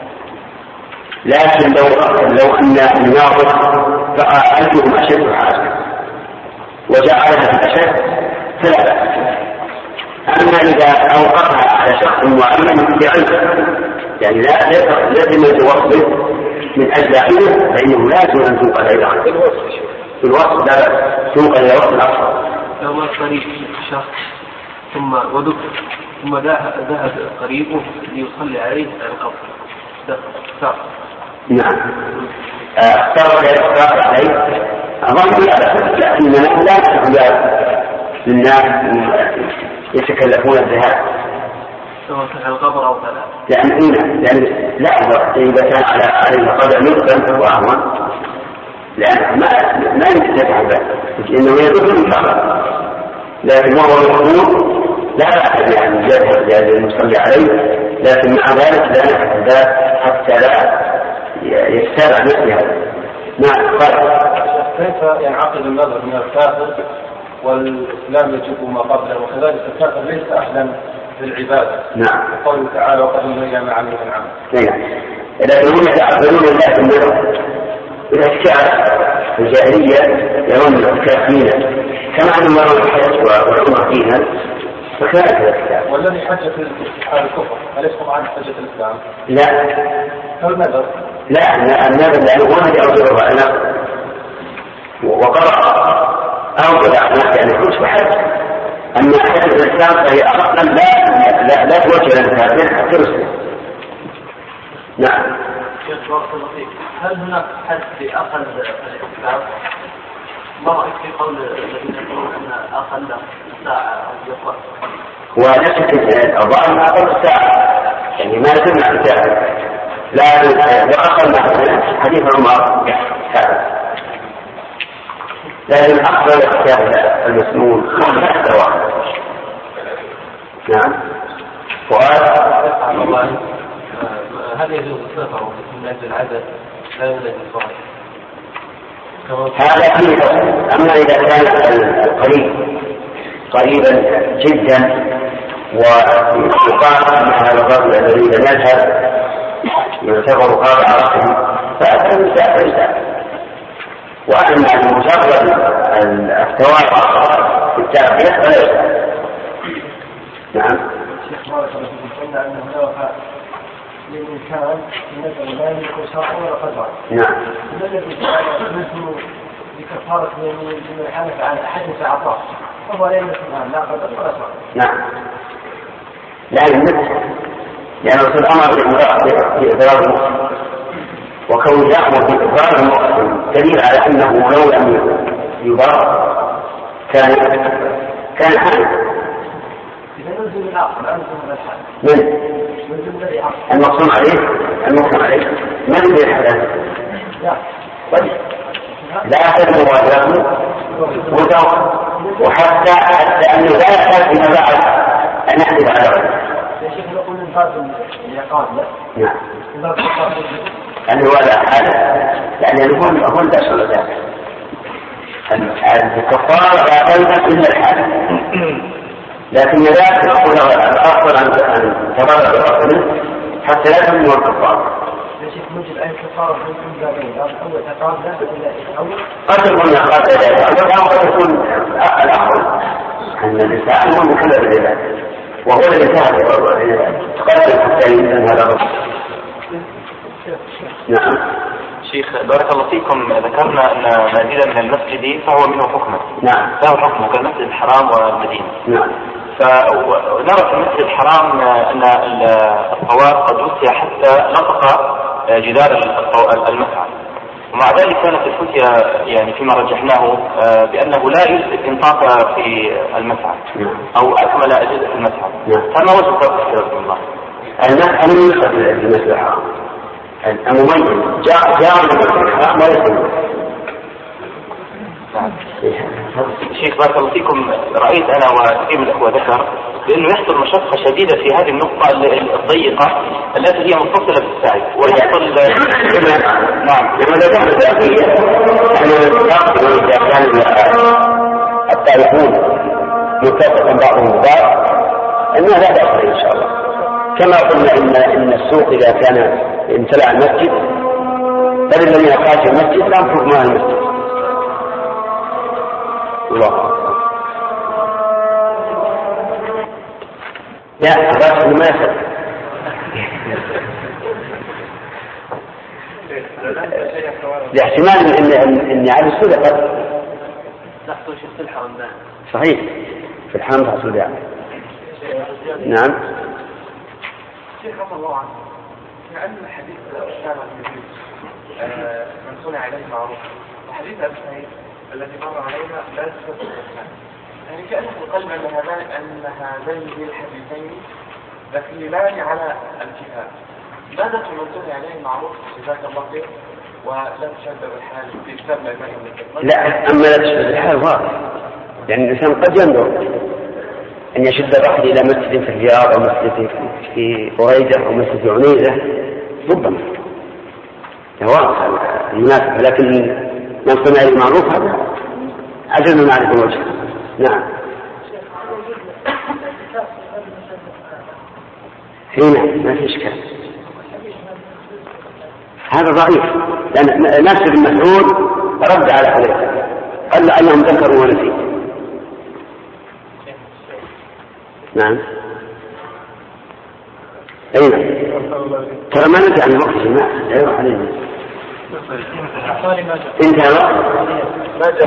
A: لكن لو أن الناظر رأى أنهم أشد حاجة وجعلها الأشد فلا بأس. أما إذا أوقفها على شخص معين بعلم، يعني لازم يتوصل من أجل علمه، فإنه لازم أن تنقل إلى عنه في الوصف، لا بأس تنقل إلى وصف الأكثر.
B: لو ما قريب شخص ثم ودك ثم ذهب قريبه ليصلي عليه على القبر.
A: نعم. اختار عليه أظن لكننا لا نستطيع للناس يتكلفون الذهاب
B: سواء كان على القبر أو فلا.
A: لأن لا إذا كان على القدر يقدم فهو أهون، لأن ما يتبع به إنه يدخل القبر، لكن وهو المقبول لا بأس يعني جاز المصلي عليه، لكن مع ذلك لا نحدث حتى لا يستابع مثل. نعم.
C: كيف ينعقد النظر من الكافر والإسلام يجب ما قبله، وكذلك الكافر ليس أهلا بالعبادة؟
A: نعم.
C: قوله تعالى وقدمنا إلى ما عملوا من عمل.
A: نعم. لكن هم يتعبدون الله في النظر الأشكال الجاهلية، يرون الكافرين كما أن الله الحج والعمر فيها، فكانت الأشكال.
C: والذي حج في حال الكفر هل يسقط عنه حجة الإسلام؟
A: لا.
C: فالنذر؟
A: لا، النذر لأنه واحد يرجعه أنا وقرأ أوجد أعناق يعني الحج وحج. أما حجة الإسلام فهي أصلا لا توجه للكافر حتى يسلم. نعم.
B: هل هناك حد لأقل الإسلام؟ ما رأيك في قول الذين يقولون أن أقل ساعة أو يقرأ؟
A: ونفس الأضعاف أقل ساعة، يعني ما تمنع الساعة، لا وأقل مثلا حديث عمر ساعة، لكن أفضل الكتاب المسنون 5 واحد. نعم.
B: هل يجوز السفر من أجل العدد لا من أجل الصلاة؟
A: هذا فيه. أما إذا كان القريب قريبا جدا ويقال أن هذا الرجل الذي لم يذهب يعتبر قاطع رحم فأنت تسافر. وأما مجرد التوافق في التأخير فلا يسافر. نعم.
C: شيخ بارك الله فيكم، قلنا أن هناك للإنسان مثل لا يملك شرعا ولا قدرا.
A: نعم.
C: ما الذي نحن بكفارة من الحنف عن أحد فأعطاه وهو لا يملك لا قدر ولا شرع؟
A: نعم. لا يملك، لأنه في الأمر بإضرار المسلم، وكون يأمر بإضرار المسلم دليل على أنه لو لم يضر كان حنف.
C: إذا ننزل العقل لا ننزل الحنف.
A: من المقصود عليه ما يدري الحدث. لا تدري مواجهته وحتى أنه لا يحتاج إلى بعد أن يحدث على وجهه.
C: يا شيخ نقول من باب الإقامة. نعم. من باب الإقامة.
A: أنه هذا حادث، لأن يكون دخل ذلك. الكفارة لا تلبس إلا الحادث. لكن ذلك يقول الأفضل أن تبرع بالأصل حتى لا تكون الكفارة.
C: يا شيخ نوجد أي كفارة من بابين، أول عقاب لا أول.
A: قد تكون عقاب لا، أو قد تكون الأفضل أن الإنسان هو مكلف بالعبادة، وهو الذي تقدم حتى ينزل هذا الرجل. نعم.
D: شيخ بارك الله فيكم، ذكرنا أن ما زيد من المسجد فهو منه حكمه.
A: نعم.
D: فهو حكمه كالمسجد الحرام والمدينة.
A: نعم.
D: فنرى في المسجد الحرام أن الطواف قد وسع حتى نطق جدار المسعى، ومع ذلك كانت الفتية يعني فيما رجحناه بأنه لا يجزئ إن طاف في المسعى أو أكمل أجزاء المسعى. فما وجه فرق رحمه الله؟
A: المسعى من يصف في المسجد الحرام،
E: المميز جار من الحرام لا يسلم.
D: شيخ بارك الله فيكم، رأيت أنا وكثير من الأخوة ذكر بأنه يحصل مشقة شديدة في هذه النقطة الضيقة التي هي متصلة بالسعي ويحصل
E: نعم لما ذكرت إذا كان الطائفون متفقا بعضهم البعض أنها لا بأس إن شاء الله، كما قلنا إن السوق إذا كان امتلأ المسجد بل الذين خارج المسجد لا نفرق مع المسجد. الله لا الرأس ما يخذ لاحتمال إن على السوداء
B: تحصل شيء في الحرم.
E: صحيح في الحرم تحصل يعني. نعم
B: شيخ رضي الله عنه كأن حديث أسامة بن زيد من صنع إليه معروف وحديث أبي سعيد الذي مر علينا لا تفسر يعني كأنه القلب أن هذين الحديثين دليلان على الجهاد. ماذا تنظر عليه المعروف جزاك الله خير ولا تشد الحال في كتاب الإمام؟
E: لا أما لا تشد الحال واضح، يعني الإنسان قد ينظر أن يشد الرحل إلى مسجد في الرياض أو مسجد في قريدة أو مسجد في عنيزة ربما واضح المناسب، لكن من صنع المعروف هذا عجل من معرفة الوجه. نعم هنا ما في إشكال، هذا ضعيف لأن نفس المسعود رد على حديثه قال لأنهم ذكروا ونسيت. نعم أين ترى ما نجي عن الوقت جماعة لا يروح علينا انتهى الوقت.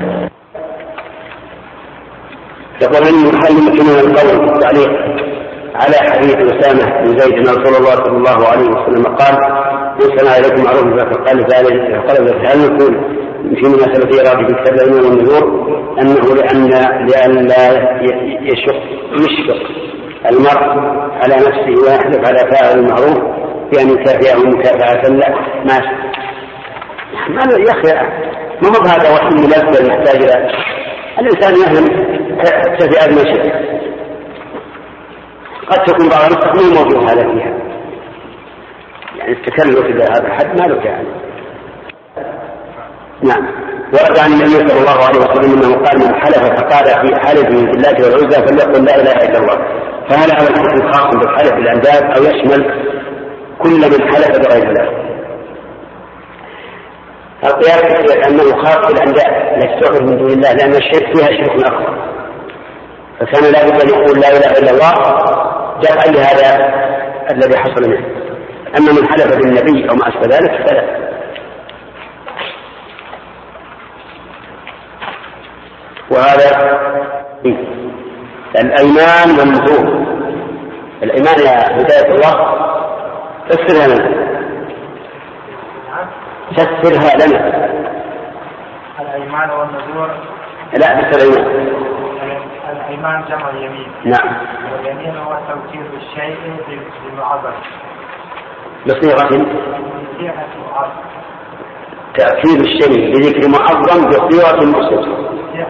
E: يقول أني محلمك من القول التعليق على حديث أسامة بن زيد أن رسول الله صلى الله عليه وسلم قال يسمع إليكم معروف فقال ذلك هل نقول في مناسبة إرادة كتاب الإيمان والنذور أنه لأن لا يشق المرء على نفسه ويحلف على فاعل المعروف بأن يكافئه مكافأة لا ما يا أخي ما هو هذا وحي ملزم يحتاج إلى الإنسان يفهم تفئات المشي. قد تكون بعض الناس موجود هذا فيها يعني التكلف إلى هذا الحد ما له يعني. نعم ورد عن النبي صلى الله عليه وسلم أنه قال من حلف فقال في حلف بالله والعزى فليقل لا إله إلا الله. فهل هذا الحكم خاص بالحلف بالأنداد أو يشمل كل من حلف بغير الله؟ القياس أنه خاص بالأنداد لا تستغفر من دون الله لأن الشرك فيها شرك أكبر، فكان لا بد أن يقول لا إله إلا الله جاء لهذا الذي حصل منه. أما من حلف بالنبي أو ما أشبه ذلك فلا. وهذا الأيمان والنذور. الأيمان يا هداية الله فسرها لنا
B: الأيمان والنذور.
E: لا بس
B: الأيمان جمع اليمين.
E: نعم
B: واليمين هو توكيد الشيء بالمعبر
E: بصيغة تأكيد الشيء بذكر معظم بصيغة مؤسسة.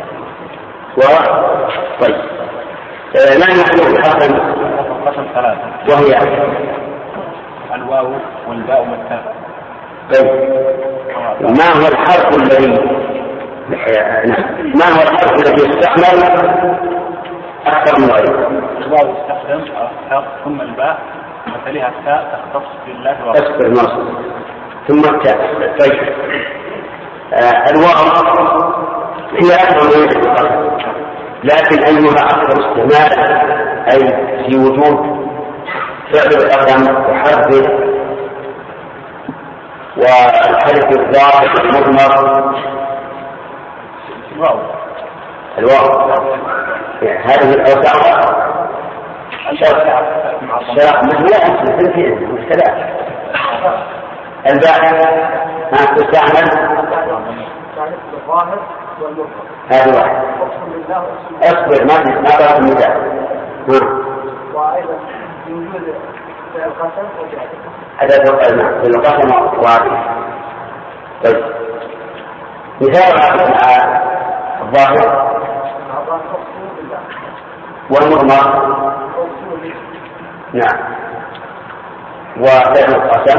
E: طيب ما نحن الحسن وهي
B: الواو والباء والتاء.
E: طيب ما هو الحرف الذي ما هو الحرف الذي يستعمل أكثر من غيره؟
B: الواو يستخدم الحرف ثم الباء وتليها التاء تختص بالله
E: تصبر ناصر ثم التاء. طيب الواو هي أكثر من غيره لكن أيها أكثر استعمال أي في وجود فعل القسم وحرفه والحرف الضابط المضمر الواو هذه الأوساط شرع مثل الثلاث الباء ما تستعمل هذا واحد اصبر ما بقى المثال.
B: وأيضا بوجود
E: أداة القسم في القسم واحد. طيب مثال مع الظاهر والمضمر. نعم. وفعل القسم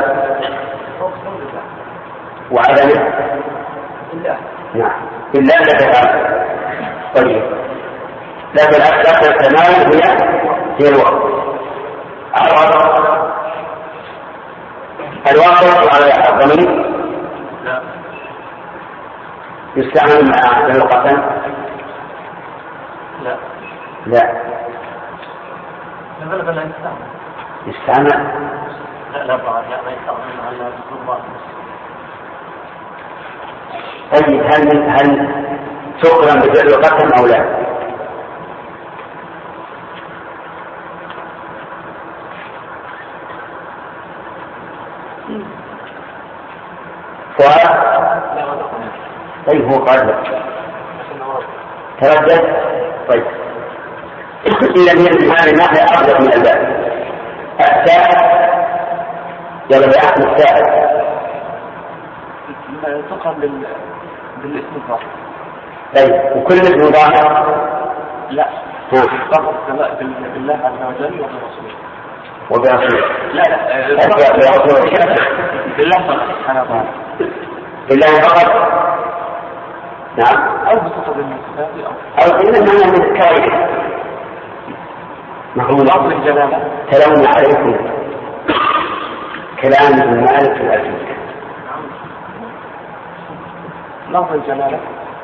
E: وعدمه. نعم. بالله لا تفعل. طيب لكن أكثر التمام هي الوقت. الواقع على الضمير يستعمل مع القسم.
B: لا
E: لا يستعمل.
B: لا ما يستعمل على الضمير.
E: طيب هل تقرن بفعل القسم أو لا؟ طيب هو قال تردد. طيب إذا من هذه الناحية أفضل من الباب. السائل يلا بأحد السائل
B: تقرن بالاسم الظاهر.
E: طيب وكل اسم ظاهر؟
B: لا بالله عز وجل
E: وبرسوله.
B: لا بالله سبحانه وتعالى.
E: بالله فقط. نعم.
B: أو بصفة المصفات
E: أو إنما من الكائن محمود
B: لفظ الجلالة.
E: تلون عليكم كلام ابن مالك في الأسئلة.
B: لفظ الجلالة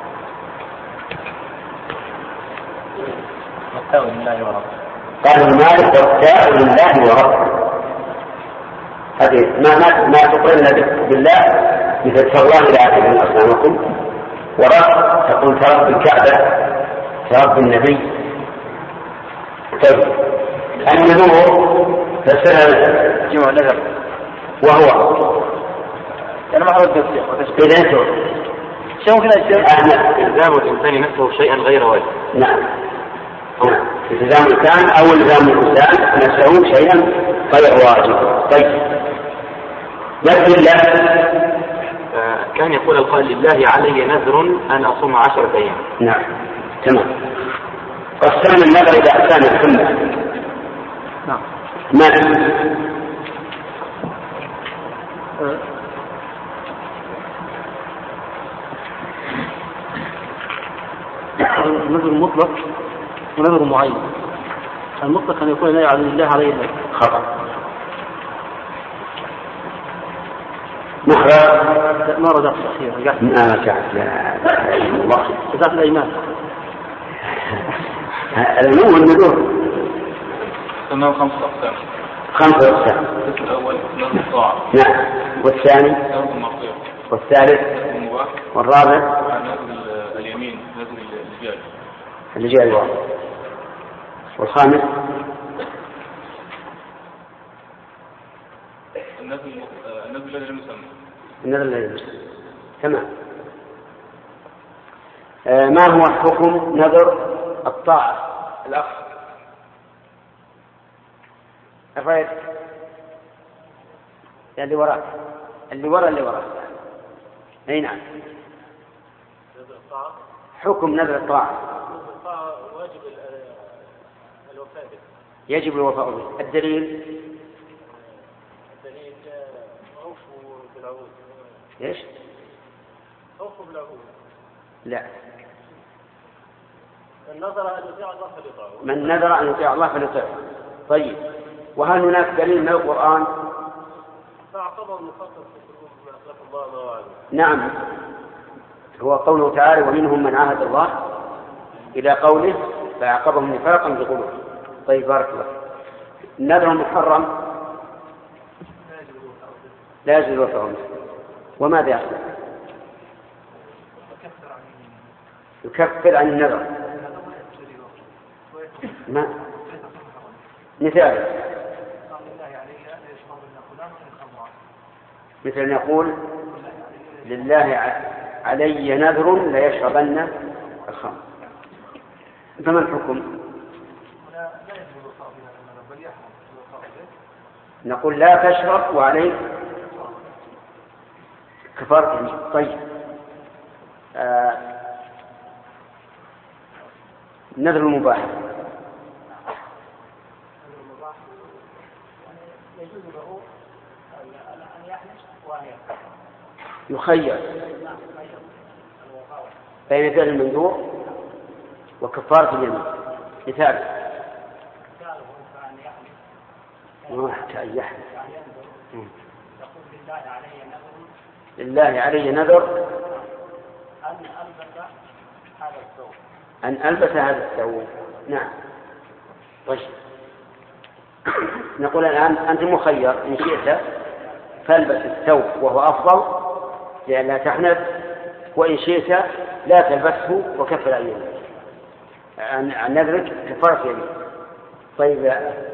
B: والتاء لله وربه.
E: قال ابن مالك والتاء لله وربه. هذه ما تقرن بالله مثل تالله لا أعلم أصنامكم، ورب تقول ترب الكعبة ترب النبي. طيب النذور فسر
B: جمع نذر
E: وهو
B: أنا ما أود
E: إذن
B: شو كذا الشيء
D: إلزام الإنسان نفسه شيئا غير واجب.
E: نعم. إلزام الإنسان أو إلزام الإنسان نفسه شيئا غير واجب. طيب نذر الله
D: كان يقول القائل لله علي نذر أن أصوم 10 أيام.
E: نعم تمام. قسم النذر إلى أقسام السنة.
B: نعم.
E: ما
B: نذر مطلق ونذر معين. المطلق أن يكون لا يعلم الله عليه النذر.
E: خطأ. محرى
B: ما رجعت الأخير رجعت الأيمان.
E: النوم والنذور
F: تمام 5 أقسام.
E: 5 أقسام.
F: القسم الأول نذر الطاعة.
E: نعم. والثاني
F: نذر المعصية.
E: والثالث
F: نذر المباح.
E: والرابع
F: نذر اليمين نذر
E: الرجال. والخامس
F: النذر الذي لم يسمى.
E: النذر الذي يسمى. تمام. ما هو حكم نذر الطاعة؟ الأخ الرأي اللي وراء أي نعم. حكم نذر الطاعة
B: واجب الوفاء به.
E: يجب الوفاء به. الدليل
B: أوفوا بالعهود.
E: ايش؟
B: أوفوا بالعهود.
E: لا.
B: من نذر أن يطيع الله فليطيعه.
E: من نذر أن يطيع الله فليطيعه. طيب وهل هناك دليل من القرآن؟
B: فأعقبه المخاطب في أخلاق الله ما وعده.
E: نعم. هو قوله تعالى ومنهم من عاهد الله إلى قوله فأعقبهم نفاقا بقلوبهم. طيب بارك الله. النذر محرم لا يجوز الوفاء به. وماذا يحصل؟ يكفر عن النذر. ما مثال مثل أن يقول لله علي نذر ليشربن الخمر. فما الحكم؟
A: نقول لا تشرب وعليك كفارة يمين. طيب نذر المباح يخير بين فعل المندوب وكفارة اليمين. مثال حتى أن يحلف لله علي نذر أن ألبس هذا الثوب. نعم. طيب نقول الآن أنت مخير إن شئت فالبس الثوب وهو أفضل لئلا تحنث، وإن شئت لا تلبسه وكفر أيامك عن نذرك كفارة يمين. طيب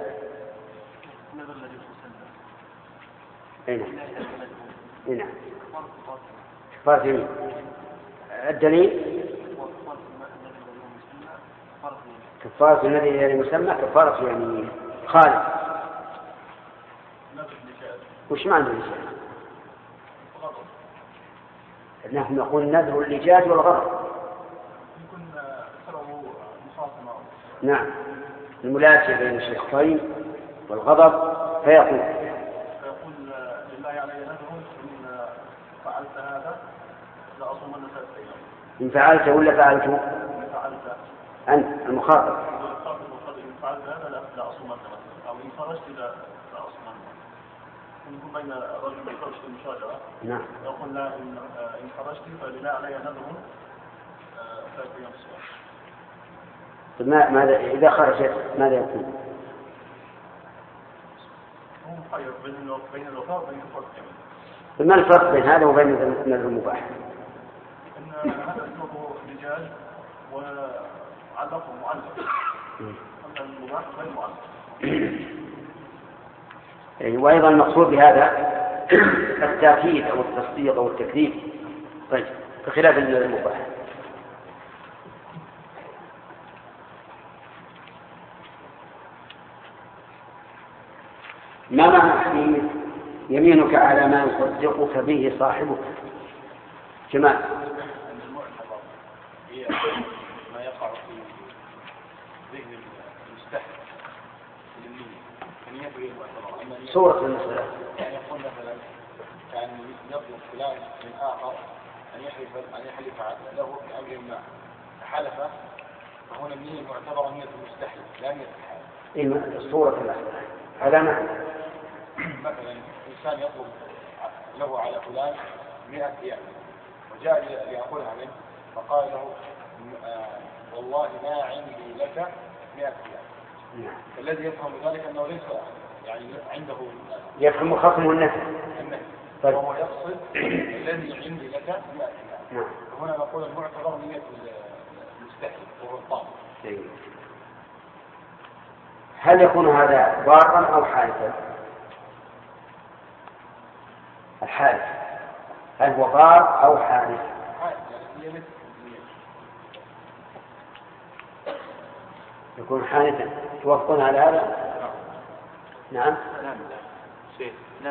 A: هنا كفارة يمين. الدليل كفارة الذي يسمى كفارة يمين. خالد وش معنى اللجاج؟ نحن نقول نذر اللجاج والغضب. نعم الملاتي بين الشيخين والغضب فيقول
F: لله علي نذر إن فعلت هذا لأصومن 3 أيام.
A: إن فعلت ولا فعلت؟ أنت المخاطب.
F: إن فعلت هذا لأصومن مثلا، أو إن خرجت لأصومن. نكون بين الرجل والخرج في المشاجرة.
A: نعم.
F: يقول لا إن خرجت فلله علي نذر 3 أيام صيام.
A: ماذا إذا خرجت ماذا يكون؟
F: هو مخير بين الوفاء وبين كفارة اليمين.
A: فما الفرق بين هذا وبين النذر المباح؟
F: إن هذا اسمه رجال وعلقه معلق. أما المباح غير معلق.
A: وأيضا المقصود بهذا التأكيد أو التصديق أو التكذيب. طيب بخلاف النذر المباح. ما معنى حديث يمينك على ما يصدقك به صاحبك؟ جمال.
F: أن المعتبر هي ما يقع في ذهن المستحق النية هي المعتبرة.
A: صورة المسألة
F: يعني يقول مثلا كان يطلب فلان من آخر أن يحلف له بأمر ما فحلف، فهنا النية معتبرة نية المستحق لا نية الحالف.
A: الصورة الأخرى هذا معنى
F: مثلا إنسان يطلب له على فلان 100 ريال وجاء ليأخذها منه فقال له والله ما عندي لك 100 ريال. الذي يفهم ذلك أنه ليس يعني عنده
A: يفهم خصمه النفس.
F: طيب. وهو يقصد الذي عندي لك 100 ريال. هنا نقول المعتبر نية المستحيل وهو الطالب.
A: هل يكون هذا ضارا أو حالفا؟ الحالف هل هو ضار أو حالف؟ يكون حالفا. توافقون على هذا؟ نعم.
B: نعم.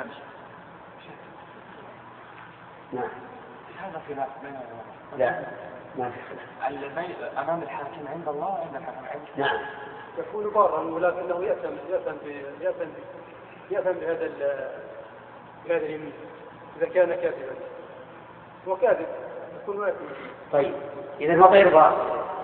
A: نعم.
B: هذا خلاف بين
A: لا ما في خلاف.
B: أمام الحاكم عند الله وعند الحاكم عند.
A: نعم.
C: يكون بارا ولكنه يأثم بهذا اليمين إذا كان كاذبا. هو كاذب يكون واثما.
A: طيب إذا هو غير ضار.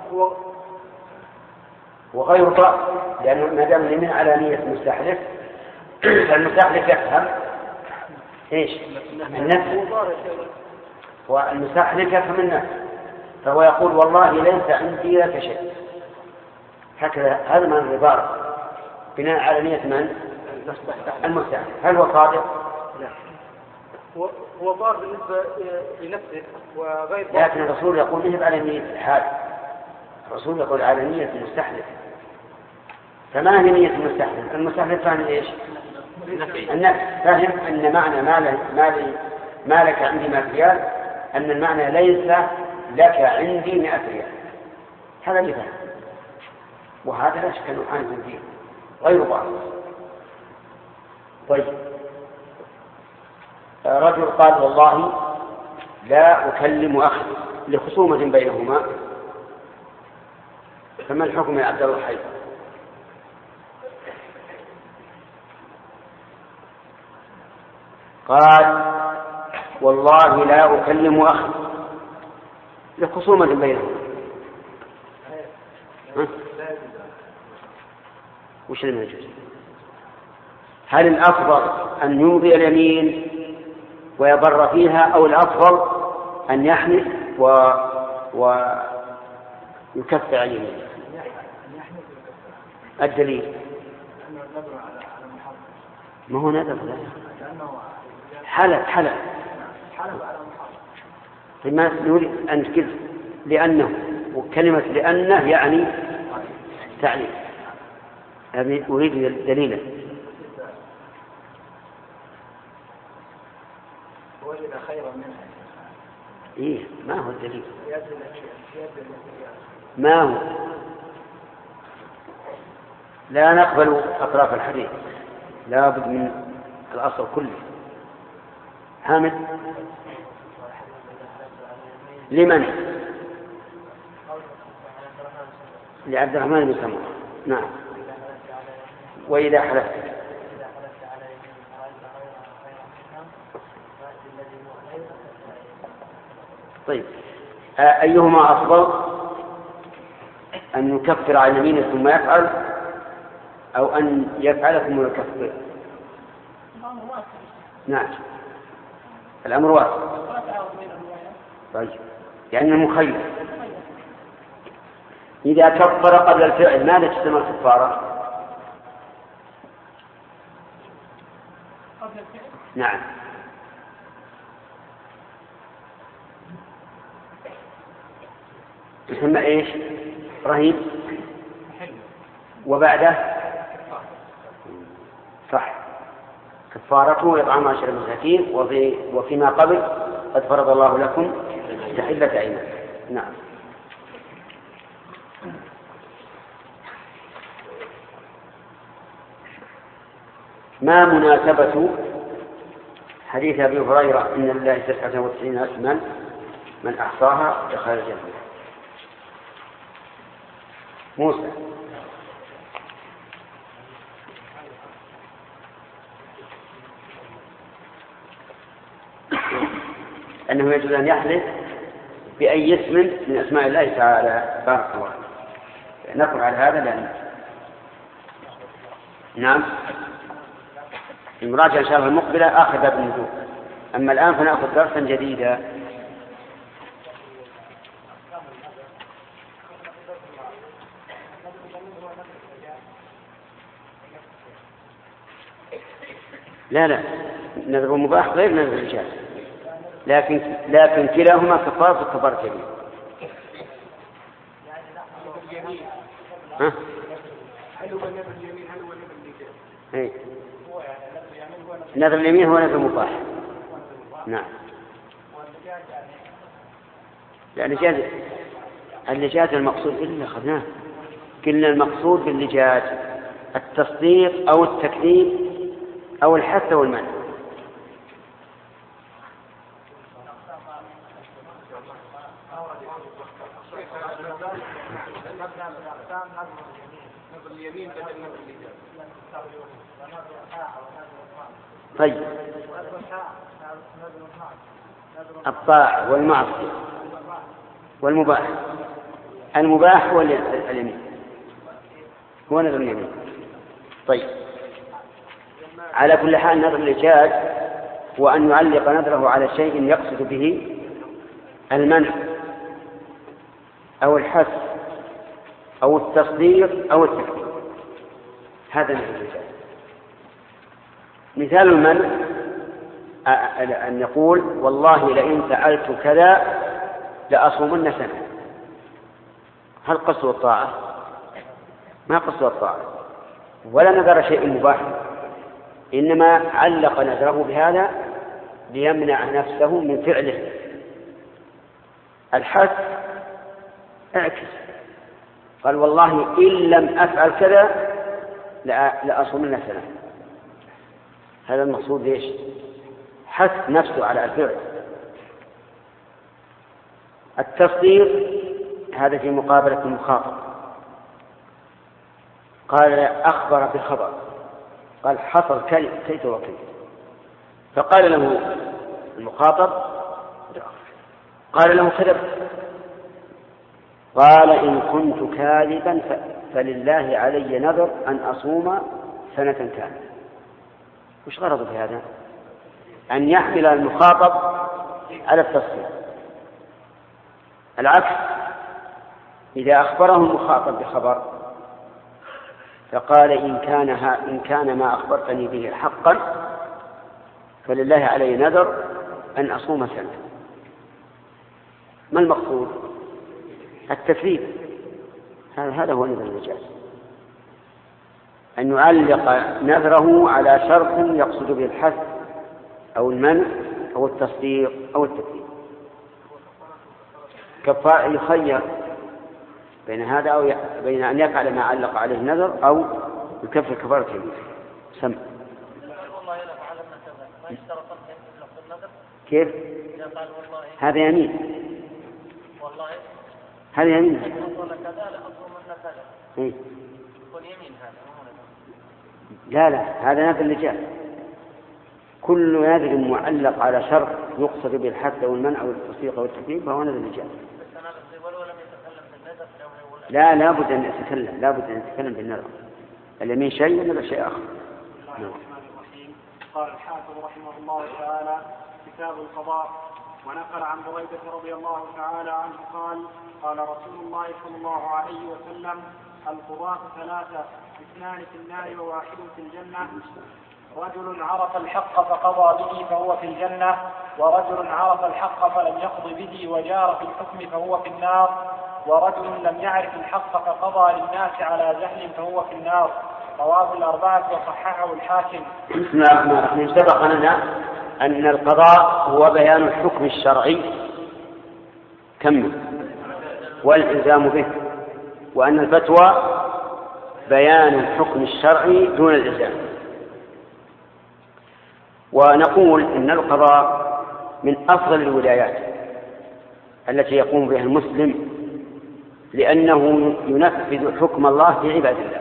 A: وغير ضار لأنه ما دام اليمين على نية المستحلف فالمستحلف يفهم ايش؟ النفس. والمستحلف يفهم النفس، فهو يقول والله ليس عندي لك شيء. هكذا هذا من الضار بناء على نية من؟ المستحلف. هل هو صادق؟
C: لا. هو ضار بالنسبة لنفسه وغير ضار.
A: لكن الرسول يقول نهب على نية الحال. الرسول يقول على نية المستحلف. فما هي نية المستحلف؟ المستحلف فاهم ايش؟ النفس. فاهم ان معنى ما لك عندي 100 ريال ان المعنى ليس لك عندي 100 ريال. هذا اللي فهم. وهذا لا شك انه حادث فيه غير ضار. طيب، رجل قال والله لا أكلم أخي لخصومة بينهما، فما الحكم يا عبد الله حي؟ قال والله لا أكلم أخي لخصومة بينهما، وش اللي يجوز؟ هل الأفضل أن يمضي اليمين ويبر فيها، أو الأفضل أن يحنث ويكفر اليمين؟ الدليل ما هو ندر، حلف لما نريد أن نذكر لأنه، وكلمة لأنه يعني تعليل، أريد دليلا.
F: وجد خيرا منها.
A: إيه، ما هو الدليل؟ ما هو؟ لا نقبل أطراف الحديث، لا بد من الأصل كله. حامد لمن؟ لعبد الرحمن بن سمرة. نعم. وإذا حلفت طيب، أيهما أفضل، أن يكفر عن يمينه ثم يفعل، أو أن يفعل ثم يكفر؟ نعم، الأمر واحد. طيب، يعني المخير إذا كفر قبل الفعل ماذا تسمى الكفارة؟ نعم، تسمى ايش؟ رهيب. وبعده صح، كفارته إطعام 10 مساكين، وفيما قبل قد فرض الله لكم تحلة أيمان. نعم. ما مناسبة حديث أبي هريرة إن لله 99 اسما من أحصاها دخل الجنة؟ موسى. أنه يجوز أن يحلف بأي اسم من أسماء الله تعالى. بارك الله. نقرأ على هذا لأن نعم المراجعة إن شاء الله المقبلة آخر باب النزول، أما الآن فنأخذ درسا جديدا. لا نذر مباح غير نذر الجائز، لكن كلاهما كفارة كفارة يمين. ها؟ نذر اليمين هو نذر مباح. نعم. لأن اللجاج المقصود إلا أخذناه، كل المقصود باللجاج التصديق أو التكذيب أو الحث أو المنع. طيب، الطاعة والمعصية والمباح. المباح هو اليمين، هو نذر اليمين. طيب، على كل حال نذر الإيجاز هو أن يعلق نذره على شيء يقصد به المنع أو الحث أو التصديق أو التكذيب، هذا نذر الإيجاز. مثال المنع أن يقول والله لئن فعلت كذا لأصومن سنة. هل قصد الطاعة؟ ما قصد الطاعة، ولا نذر شيء مباح، إنما علق نذره بهذا ليمنع نفسه من فعله. الحث اعكس، قال والله إن لم أفعل كذا لأصومن سنة. هذا المقصود ليش؟ حث نفسه على الفعل. التصدير هذا في مقابلة المخاطب. قال أخبر بخبر، قال حصل كيت وكيت، فقال له المخاطب قال له كذبت، قال إن كنت كاذبا فلله علي نذر أن أصوم سنة كاملة. وش غرضه في هذا؟ أن يحمل المخاطب على التصديق. العكس، إذا أخبره المخاطب بخبر فقال إن كان ما أخبرتني به حقا فلله علي نذر أن أصوم سنة. ما المقصود؟ التثبيت. هذا هو نذر المجاز، أن يعلق نذره على شرط يقصد به الحث أو المنع أو التصديق أو التكذيب. كفار يخير بين هذا أو بين أن يفعل ما علق عليه النذر أو يكفر كفارة يمين. سمع. كيف؟ هذا يمين. هذا يمين. لا هذا نذر اللجاء. كل نذر معلق على شرط يقصد به الحث أو المنع أو التصديق أو التكذيب فهو نذر اللجاء. لا بد أن يتكلم بالنذر. اليمين شيء والنذر شيء آخر.
G: قال الحافظ رحمه الله تعالى كتاب القضاء. ونقل عن بريدة رضي الله تعالى عنه قال رسول الله صلى الله عليه وسلم القضاة ثلاثة، اثنان في النار وواحد في الجنة. رجل عرف الحق فقضى به فهو في الجنة، ورجل عرف الحق فلم يقض به وجار في الحكم فهو في النار، ورجل لم يعرف الحق فقضى للناس على جهل فهو في النار. رواه الأربعة وصححه الحاكم.
A: بسم الله الرحمن الرحيم. سبق لنا أن القضاء هو بيان الحكم الشرعي والإلزام به، وأن الفتوى بيان الحكم الشرعي دون الإلزام. ونقول إن القضاء من أفضل الولايات التي يقوم بها المسلم، لأنه ينفذ حكم الله في عباد الله،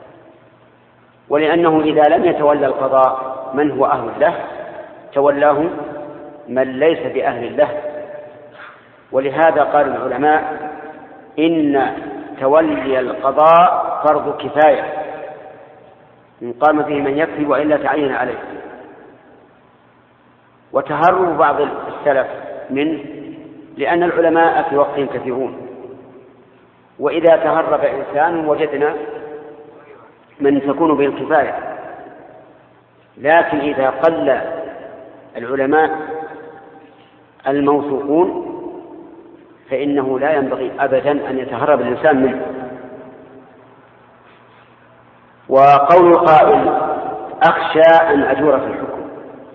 A: ولأنه إذا لم يتولى القضاء من هو أهل له تولاه من ليس بأهل له. ولهذا قال العلماء إن تولي القضاء فرض كفاية، إن قام فيه من يكفي وإلا تعين عليه. وتهرب بعض السلف منه لأن العلماء في وقتهم كثيرون، وإذا تهرب إنسان وجدنا من تكون به الكفاية. لكن إذا قل العلماء الموثوقون فإنه لا ينبغي أبدا أن يتهرب الإنسان منه. وقول القائل أخشى أن أجور في الحكم،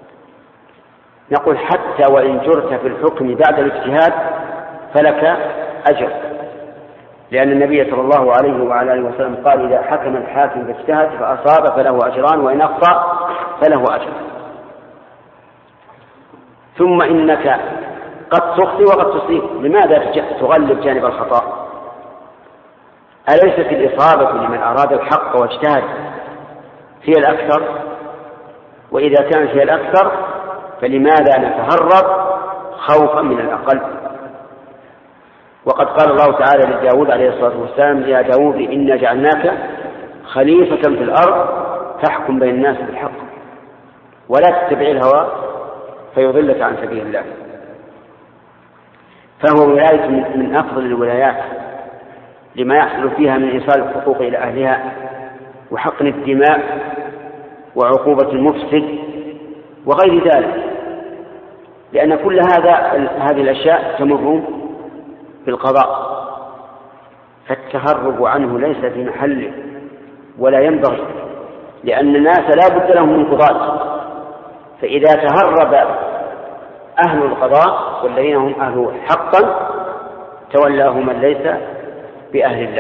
A: نقول حتى وإن جرت في الحكم بعد الاجتهاد فلك أجر، لأن النبي صلى الله عليه وعلى آله وسلم قال إذا حكم الحاكم فاجتهد فأصاب فله أجران وإن أخطأ فله أجر. ثم إنك قد تخطئ وقد تصيب، لماذا تغلب جانب الخطأ؟ أليست الإصابة لمن أراد الحق واجتهد هي الأكثر؟ وإذا كانت هي الأكثر فلماذا نتهرب خوفا من الأقل؟ وقد قال الله تعالى لداود عليه الصلاة والسلام يا داود إنا جعلناك خليفة في الأرض تحكم بين الناس بالحق ولا تتبع الهوى فيضلك عن سبيل الله. فهو ولاية من أفضل الولايات لما يحصل فيها من إيصال الحقوق إلى أهلها وحقن الدماء وعقوبة المفسد وغير ذلك، لأن كل هذه الأشياء تمر بالقضاء، فالتهرب عنه ليس في محله ولا ينبغي، لأن الناس لا بد لهم من قضاة. فإذا تهرب أهل القضاء والذين هم أهل حقا تولاه من ليس بأهل الله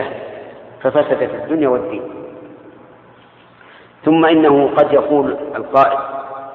A: ففسدت الدنيا والدين. ثم إنه قد يقول القائل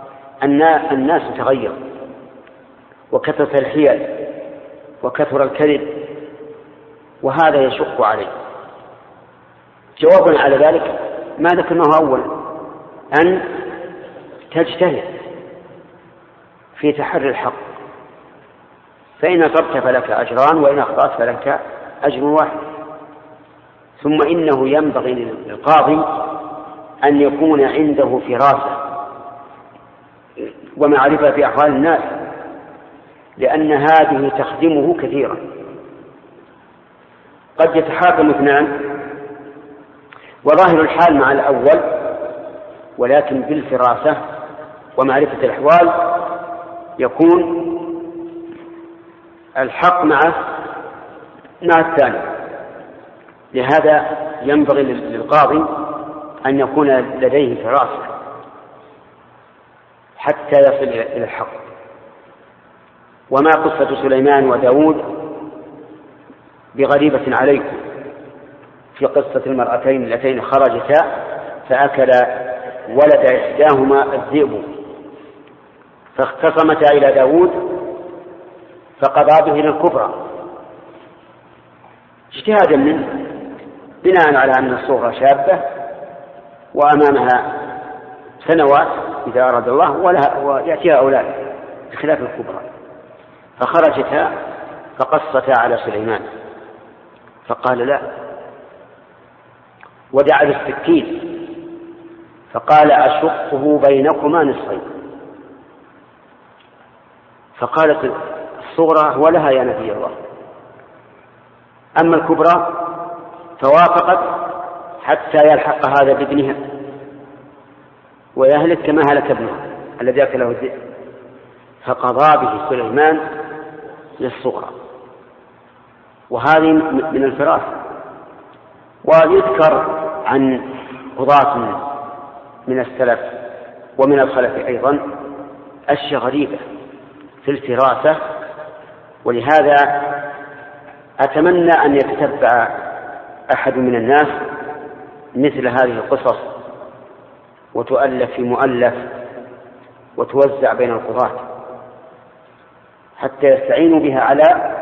A: الناس تغير، وكثرت الحيل وكثر الكذب، وهذا يشق عليه. جوابنا على ذلك ما ذكرناه أول، أن تجتهد في تحري الحق، فإن أصبت فلك أجران وإن أخطأت فلك أجر واحد. ثم إنه ينبغي للقاضي أن يكون عنده فراسة ومعرفة بأحوال الناس، لأن هذه تخدمه كثيرا. قد يتحاكم اثنان وظاهر الحال مع الأول، ولكن بالفراسة ومعرفة الأحوال يكون الحق مع الثاني. لهذا ينبغي للقاضي أن يكون لديه فراسة حتى يصل إلى الحق. وما قصة سليمان وداود بغريبة عليكم في قصة المرأتين اللتين خرجتا فأكل ولد إحداهما الذئب، فاختصمتا إلى داود فقضى به الكبرى اجتهادا منه، بناء على أن الصغرى شابة وأمامها سنوات إذا أراد الله ويأتيها أولاد بخلاف الكبرى، فخرجتا فقصتا على سليمان فقال لا، ودعا بالسكين فقال أشقه بينكما نصفين. فقالت الصغرى ولها يا نبي الله، أما الكبرى فوافقت حتى يلحق هذا بابنها ويهلك كما هلك ابنه الذي أكله الذئب، فقضى به سليمان للصغرى. وهذه من الفراسة. ويذكر عن قضاة من السلف ومن الخلف أيضا أشياء غريبة في الفراسة، ولهذا أتمنى أن يتتبع أحد من الناس مثل هذه القصص وتؤلف في مؤلف وتوزع بين القضاة حتى يستعينوا بها على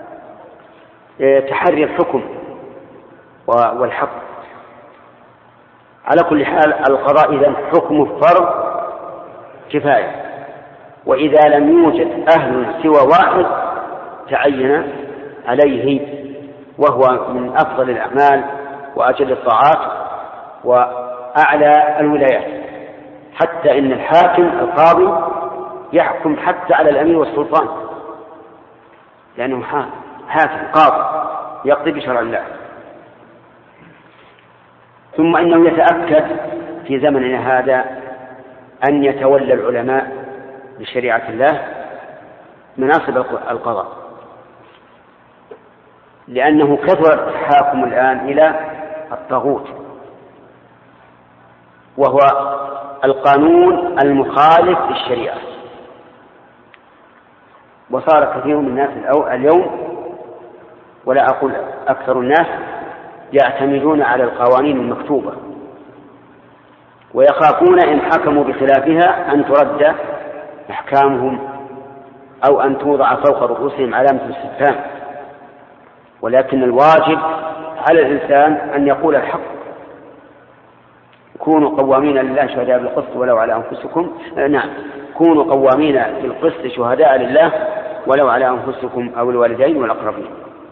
A: تحري الحكم والحق. على كل حال القضاء إذن حكمه فرض كفاية، وإذا لم يوجد أهل سوى واحد تعين عليه، وهو من أفضل الأعمال وأجل الطاعات وأعلى الولايات، حتى إن الحاكم القاضي يحكم حتى على الأمير والسلطان، لأنه حاكم قاضي يقضي بشرع الله. ثم إنه يتأكد في زمننا هذا أن يتولى العلماء بشريعة الله مناصب القضاء، لأنه كثر التحاكم الآن إلى الطاغوت، وهو القانون المخالف للشريعة. وصار كثير من الناس اليوم، ولا أقول أكثر الناس، يعتمدون على القوانين المكتوبة، ويخافون إن حكموا بخلافها أن ترد أحكامهم أو أن توضع فوق رؤوسهم علامة الاستفهام. ولكن الواجب على الإنسان أن يقول الحق. كونوا قوامين لله شهداء بالقسط ولو على أنفسكم، كونوا قوامين بالقسط شهداء لله ولو على أنفسكم أو الوالدين والأقربين.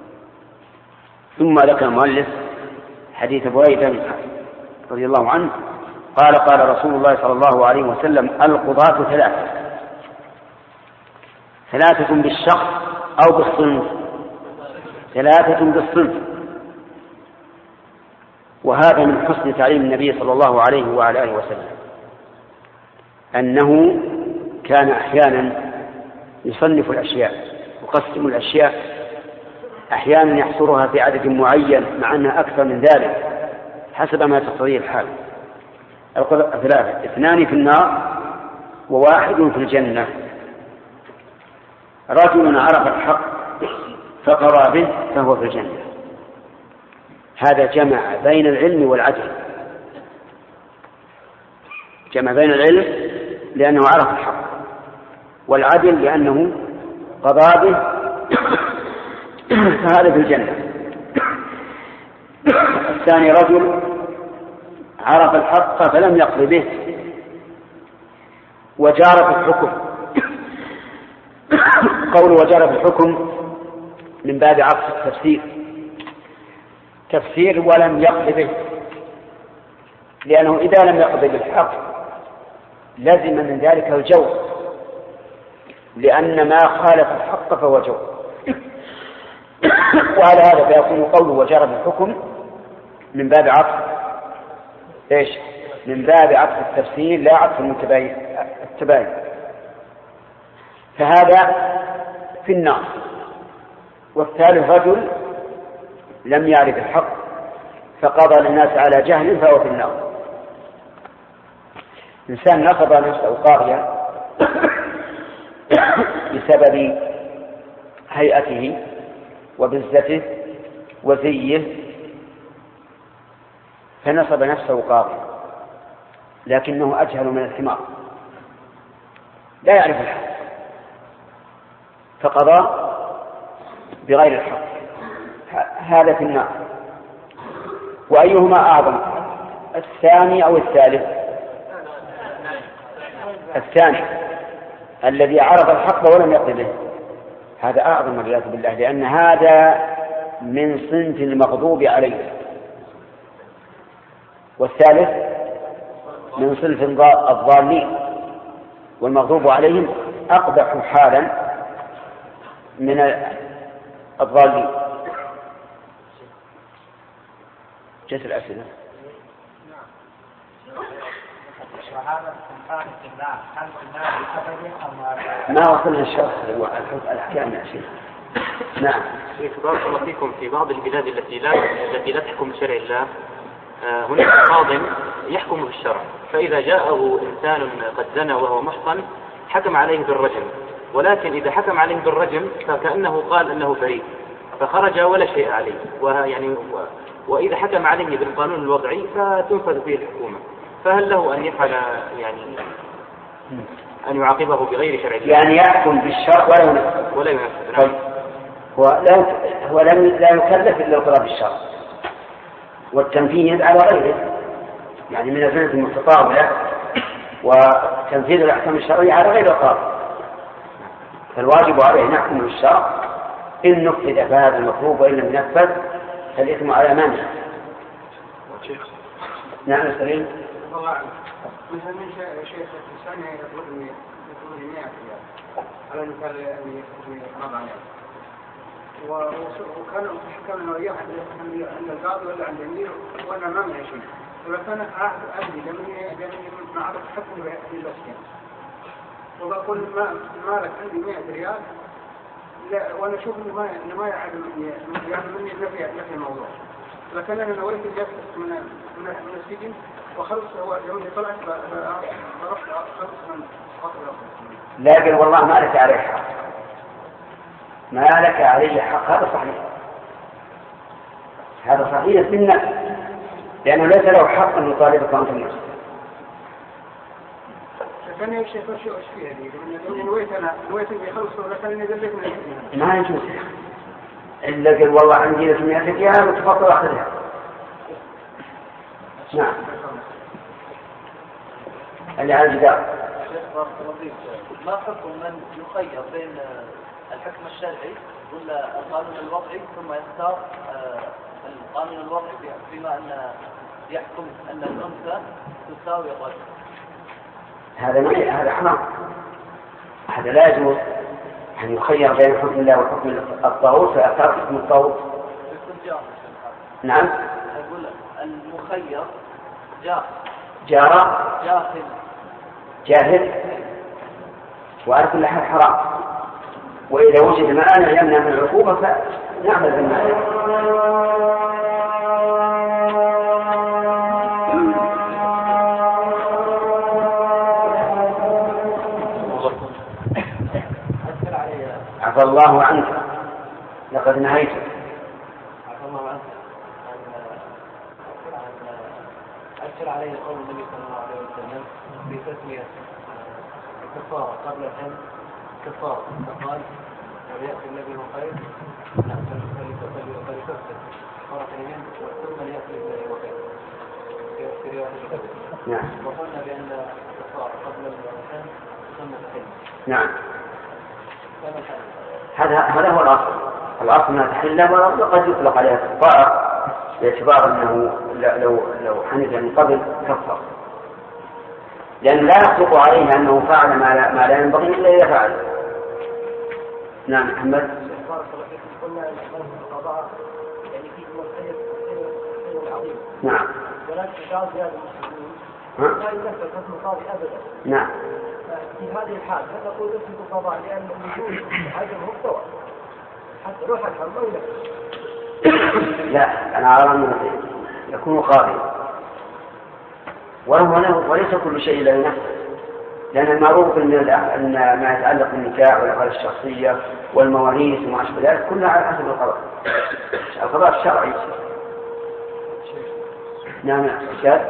A: ثم ذكر المؤلف حديث بريدة رضي الله عنه قال قال رسول الله صلى الله عليه وسلم القضاة ثلاثة بالشخص أو بالصنف، ثلاثة بالصنف. وهذا من حسن تعليم النبي صلى الله عليه وعلى آله وسلم، أنه كان أحيانا يصنف الأشياء يقسم الأشياء، أحيانا يحصرها في عدد معين مع أنها أكثر من ذلك حسب ما تقتضيه الحال. ثلاثة، اثنان في النار وواحد في الجنة. رجل عرف الحق فقرى به فهو في الجنة. هذا جمع بين العلم والعدل، جمع بين العلم لأنه عرف الحق والعدل لأنه قضى به فهذا في الجنة. الثاني رجل عرف الحق فلم يقض به وجار في الحكم. قول وجار في الحكم من باب عكس التفسير، تفسير ولم يقض به، لأنه إذا لم يقض بالحق لزم من ذلك الجور، لأن ما خالف الحق فهو جور. وعلى هذا فيكون قوله وجار بالحكم من باب عكس ايش؟ من باب عكس التفسير لا عكس التباين. فهذا في النار. والثالث رجل لم يعرف الحق فقضى للناس على جهل فهو في النار. إنسان نصب نفسه قاضيا بسبب هيئته وبزته وزيه، فنصب نفسه قاضيا لكنه أجهل من الحمار لا يعرف الحق فقضى بغير الحق، هذا في النار. وأيهما أعظم، الثاني أو الثالث؟ الثاني الذي عرف الحق ولم يقض به، هذا أعظم والعياذ بالله، لأن هذا من صنف المغضوب عليه. والثالث من صنف الضالين، والمغضوب عليهم أقبح حالا من الضالين. جت الأسئلة. ما وصلنا الشرح الأحكام يا شيخ. نعم.
D: شيخ بارك الله فيكم، في بعض البلاد التي لا تحكم بشرع الله هناك قاض يحكم بالشرع، فإذا جاءه إنسان قد زنى وهو محصن حكم عليه بالرجم، ولكن إذا حكم عليه بالرجم فكأنه قال أنه بريء فخرج ولا شيء عليه، وإذا حكم عليه بالقانون الوضعي فتنفذ فيه الحكومة، فهل له أن يفعل يعني أن يعاقبه بغير شرع الله؟
A: يعني يحكم بالشرع ولا ينفذ. طيب هو لا يكلف إلا القضاء بالشرع، والتنفيذ على غيره، يعني من الزمن المتطاولة وتنفيذ الأحكام الشرعية على غير القاضي، فالواجب عليه نحكم بالشرع، إن نفذ فهذا المطلوب وإن لم ينفذ فالإثم على من. نعم سليم.
F: والله أعلم. مثلا من شيخ الإنسان يطلبني 100 ريال على مثال يعني مضى عليه، وكان حكم انه اياه عند القاضي ولا عند الامير وانا ما معي شيء، ولكن اهلي لما ما عرفت حكم بالاسكان وبقول مالك عندي 100 ريال، لا وانا اشوف انه ما يعلم مني نفي الموضوع، لكن انا نويت اني افلت من السجن وخلص. هو يوم طلعت فرحت خلص من خاطر.
A: لكن والله ما لك عليه حق، ما لك عليه حق، هذا صحيح، هذا صحيح في النفس، لأنه ليس له حق أن يطالبك وأنت النفس.
F: لكن يا شيخ شو ايش فيها دي؟ لأنه نويت اني خلص ولكن ذلك
A: ما يجوز إلا قال والله عندي لك 100 ريال وتفضل أخذها. نعم. اللي على الجدار.
H: ما حكم من يخير بين الحكم الشرعي ولا القانون الوضعي ثم يختار القانون الوضعي بما أن يحكم أن الأنثى تساوي الرجل؟
A: هذا حرام، هذا لا يجوز أن يخير بين حكم الله وحكم الطاغوت فيختار حكم الطاغوت. نعم.
H: أقول المخير
A: جاهل وعلى كل حال حرام، وإذا وجد مانع يمنع من العقوبة فنعمل بالمانع. عفى الله عنك لقد نهيتك.
H: عفى الله عنك أشكل عليه قول النبي صلى الله عليه وسلم بتسمية الكفارة قبل الحج كفارة فقال ويأتي الذي هو خير فليكفر مرتين ثم ليأتي الذي هو خير في رواية الكذب.
E: نعم.
H: وقلنا بأن الكفارة قبل الإنسان ثم الحلم.
E: نعم. هذا هو الأصل. الأصل أنها تحل وقد يطلق عليها كفارة باعتبار أنه لو حنث من قبل كفر، لأن لا يصدق عليه أنه فعل ما لا ينبغي إلا إذا فعل. نعم محمد.
I: قلنا أن القضاء يعني فيه خير عظيم.
E: نعم.
I: ولكن بعض هذا المسلمين لا ينفذ حكم القاضي أبدا.
E: نعم.
I: في هذه الحال هل نقول يثبت القضاء لأن الوجود هذا مستوى حتى روح الحرب أو لا؟
E: لا، أنا أرى أنه يكون قاضي وليس كل شيء إلا لنفسه، لأن المعروف أن ما يتعلق بالنكاح والأحوال الشخصية والمواريث وما أشبه ذلك كلها على حسب القضاء الشرعي. نعم أستاذ.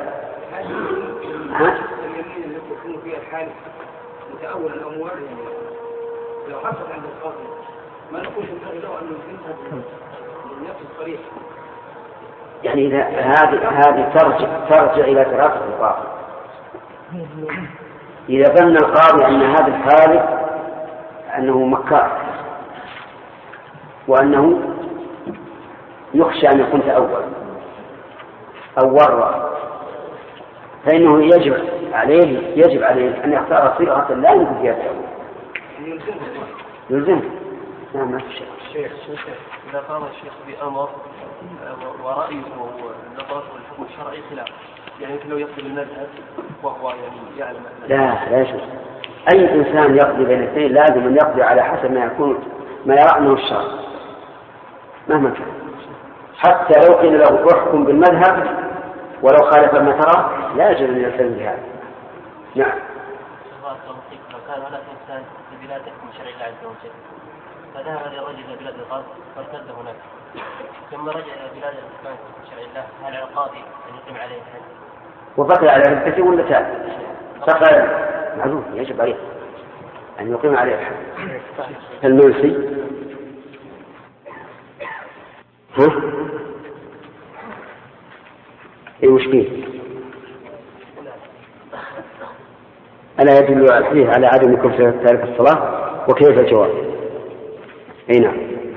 I: اليمين التي يكون فيها الحالف متأول الأموال لو حصل عند القاضي ما نقول ينبغي له أن يلزمها بالنفس الصريح.
E: يعني إذا هذه ترجع إلى دراسة القاضي. إذا ظن القاضي أن هذا الحالف أنه مكار وأنه يخشى أن يكون تأول أو ورع، فإنه يجب عليه أن يختار صيغة لا يمكن فيها التأويل. يلزمه. نعم ما في شيء.
H: إذا قام الشيخ بأمر ورأيه ونظرته الحكم الشرعي خلاف، يعني لو يقضي المذهب وهو يعني يعلم
E: لا يجوز. أي إنسان يقضي بين الاثنين لازم أن يقضي على حسب ما يرى أنه الشرع مهما كان، حتى لو قيل له احكم بالمذهب ولو خالف ما ترى لا يجوز أن يلتزم بهذا. نعم.
H: لو كان هناك إنسان في بلاد يحكم شرع الله عز وجل فذهب للرجل إلى بلاد الغرب فارتد هناك ثم رجع إلى بلاد الإسلام شرع الله، هل على القاضي أن يقيم عليه الحد؟
E: وبقي على ردته ولا تاب؟ بقي معلوم يجب عليه أن يقيم عليه الحد. المنسي ايه مشكلة؟ ألا يدل الحديث على عدم كفر تارك الصلاة؟ وكيف الجواب؟ اي نعم.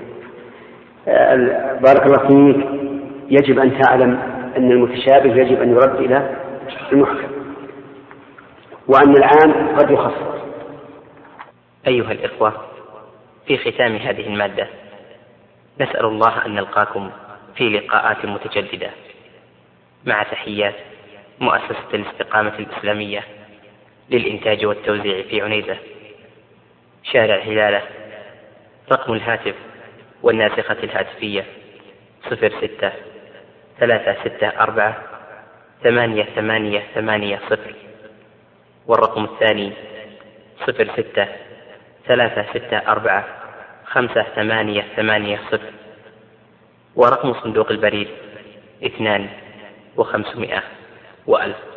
E: بارك الله فيك. يجب أن تعلم أن المتشابه يجب أن يرد إلى المحكم، وأن العام قد يخصص.
J: أيها الإخوة، في ختام هذه المادة نسأل الله أن نلقاكم في لقاءات متجددة، مع تحيات مؤسسة الاستقامة الإسلامية للإنتاج والتوزيع في عنيزة، شارع هلالة. رقم الهاتف والناسخة الهاتفية 06-364-8880، والرقم الثاني 06-364-5880، ورقم صندوق البريد 2500 و1000.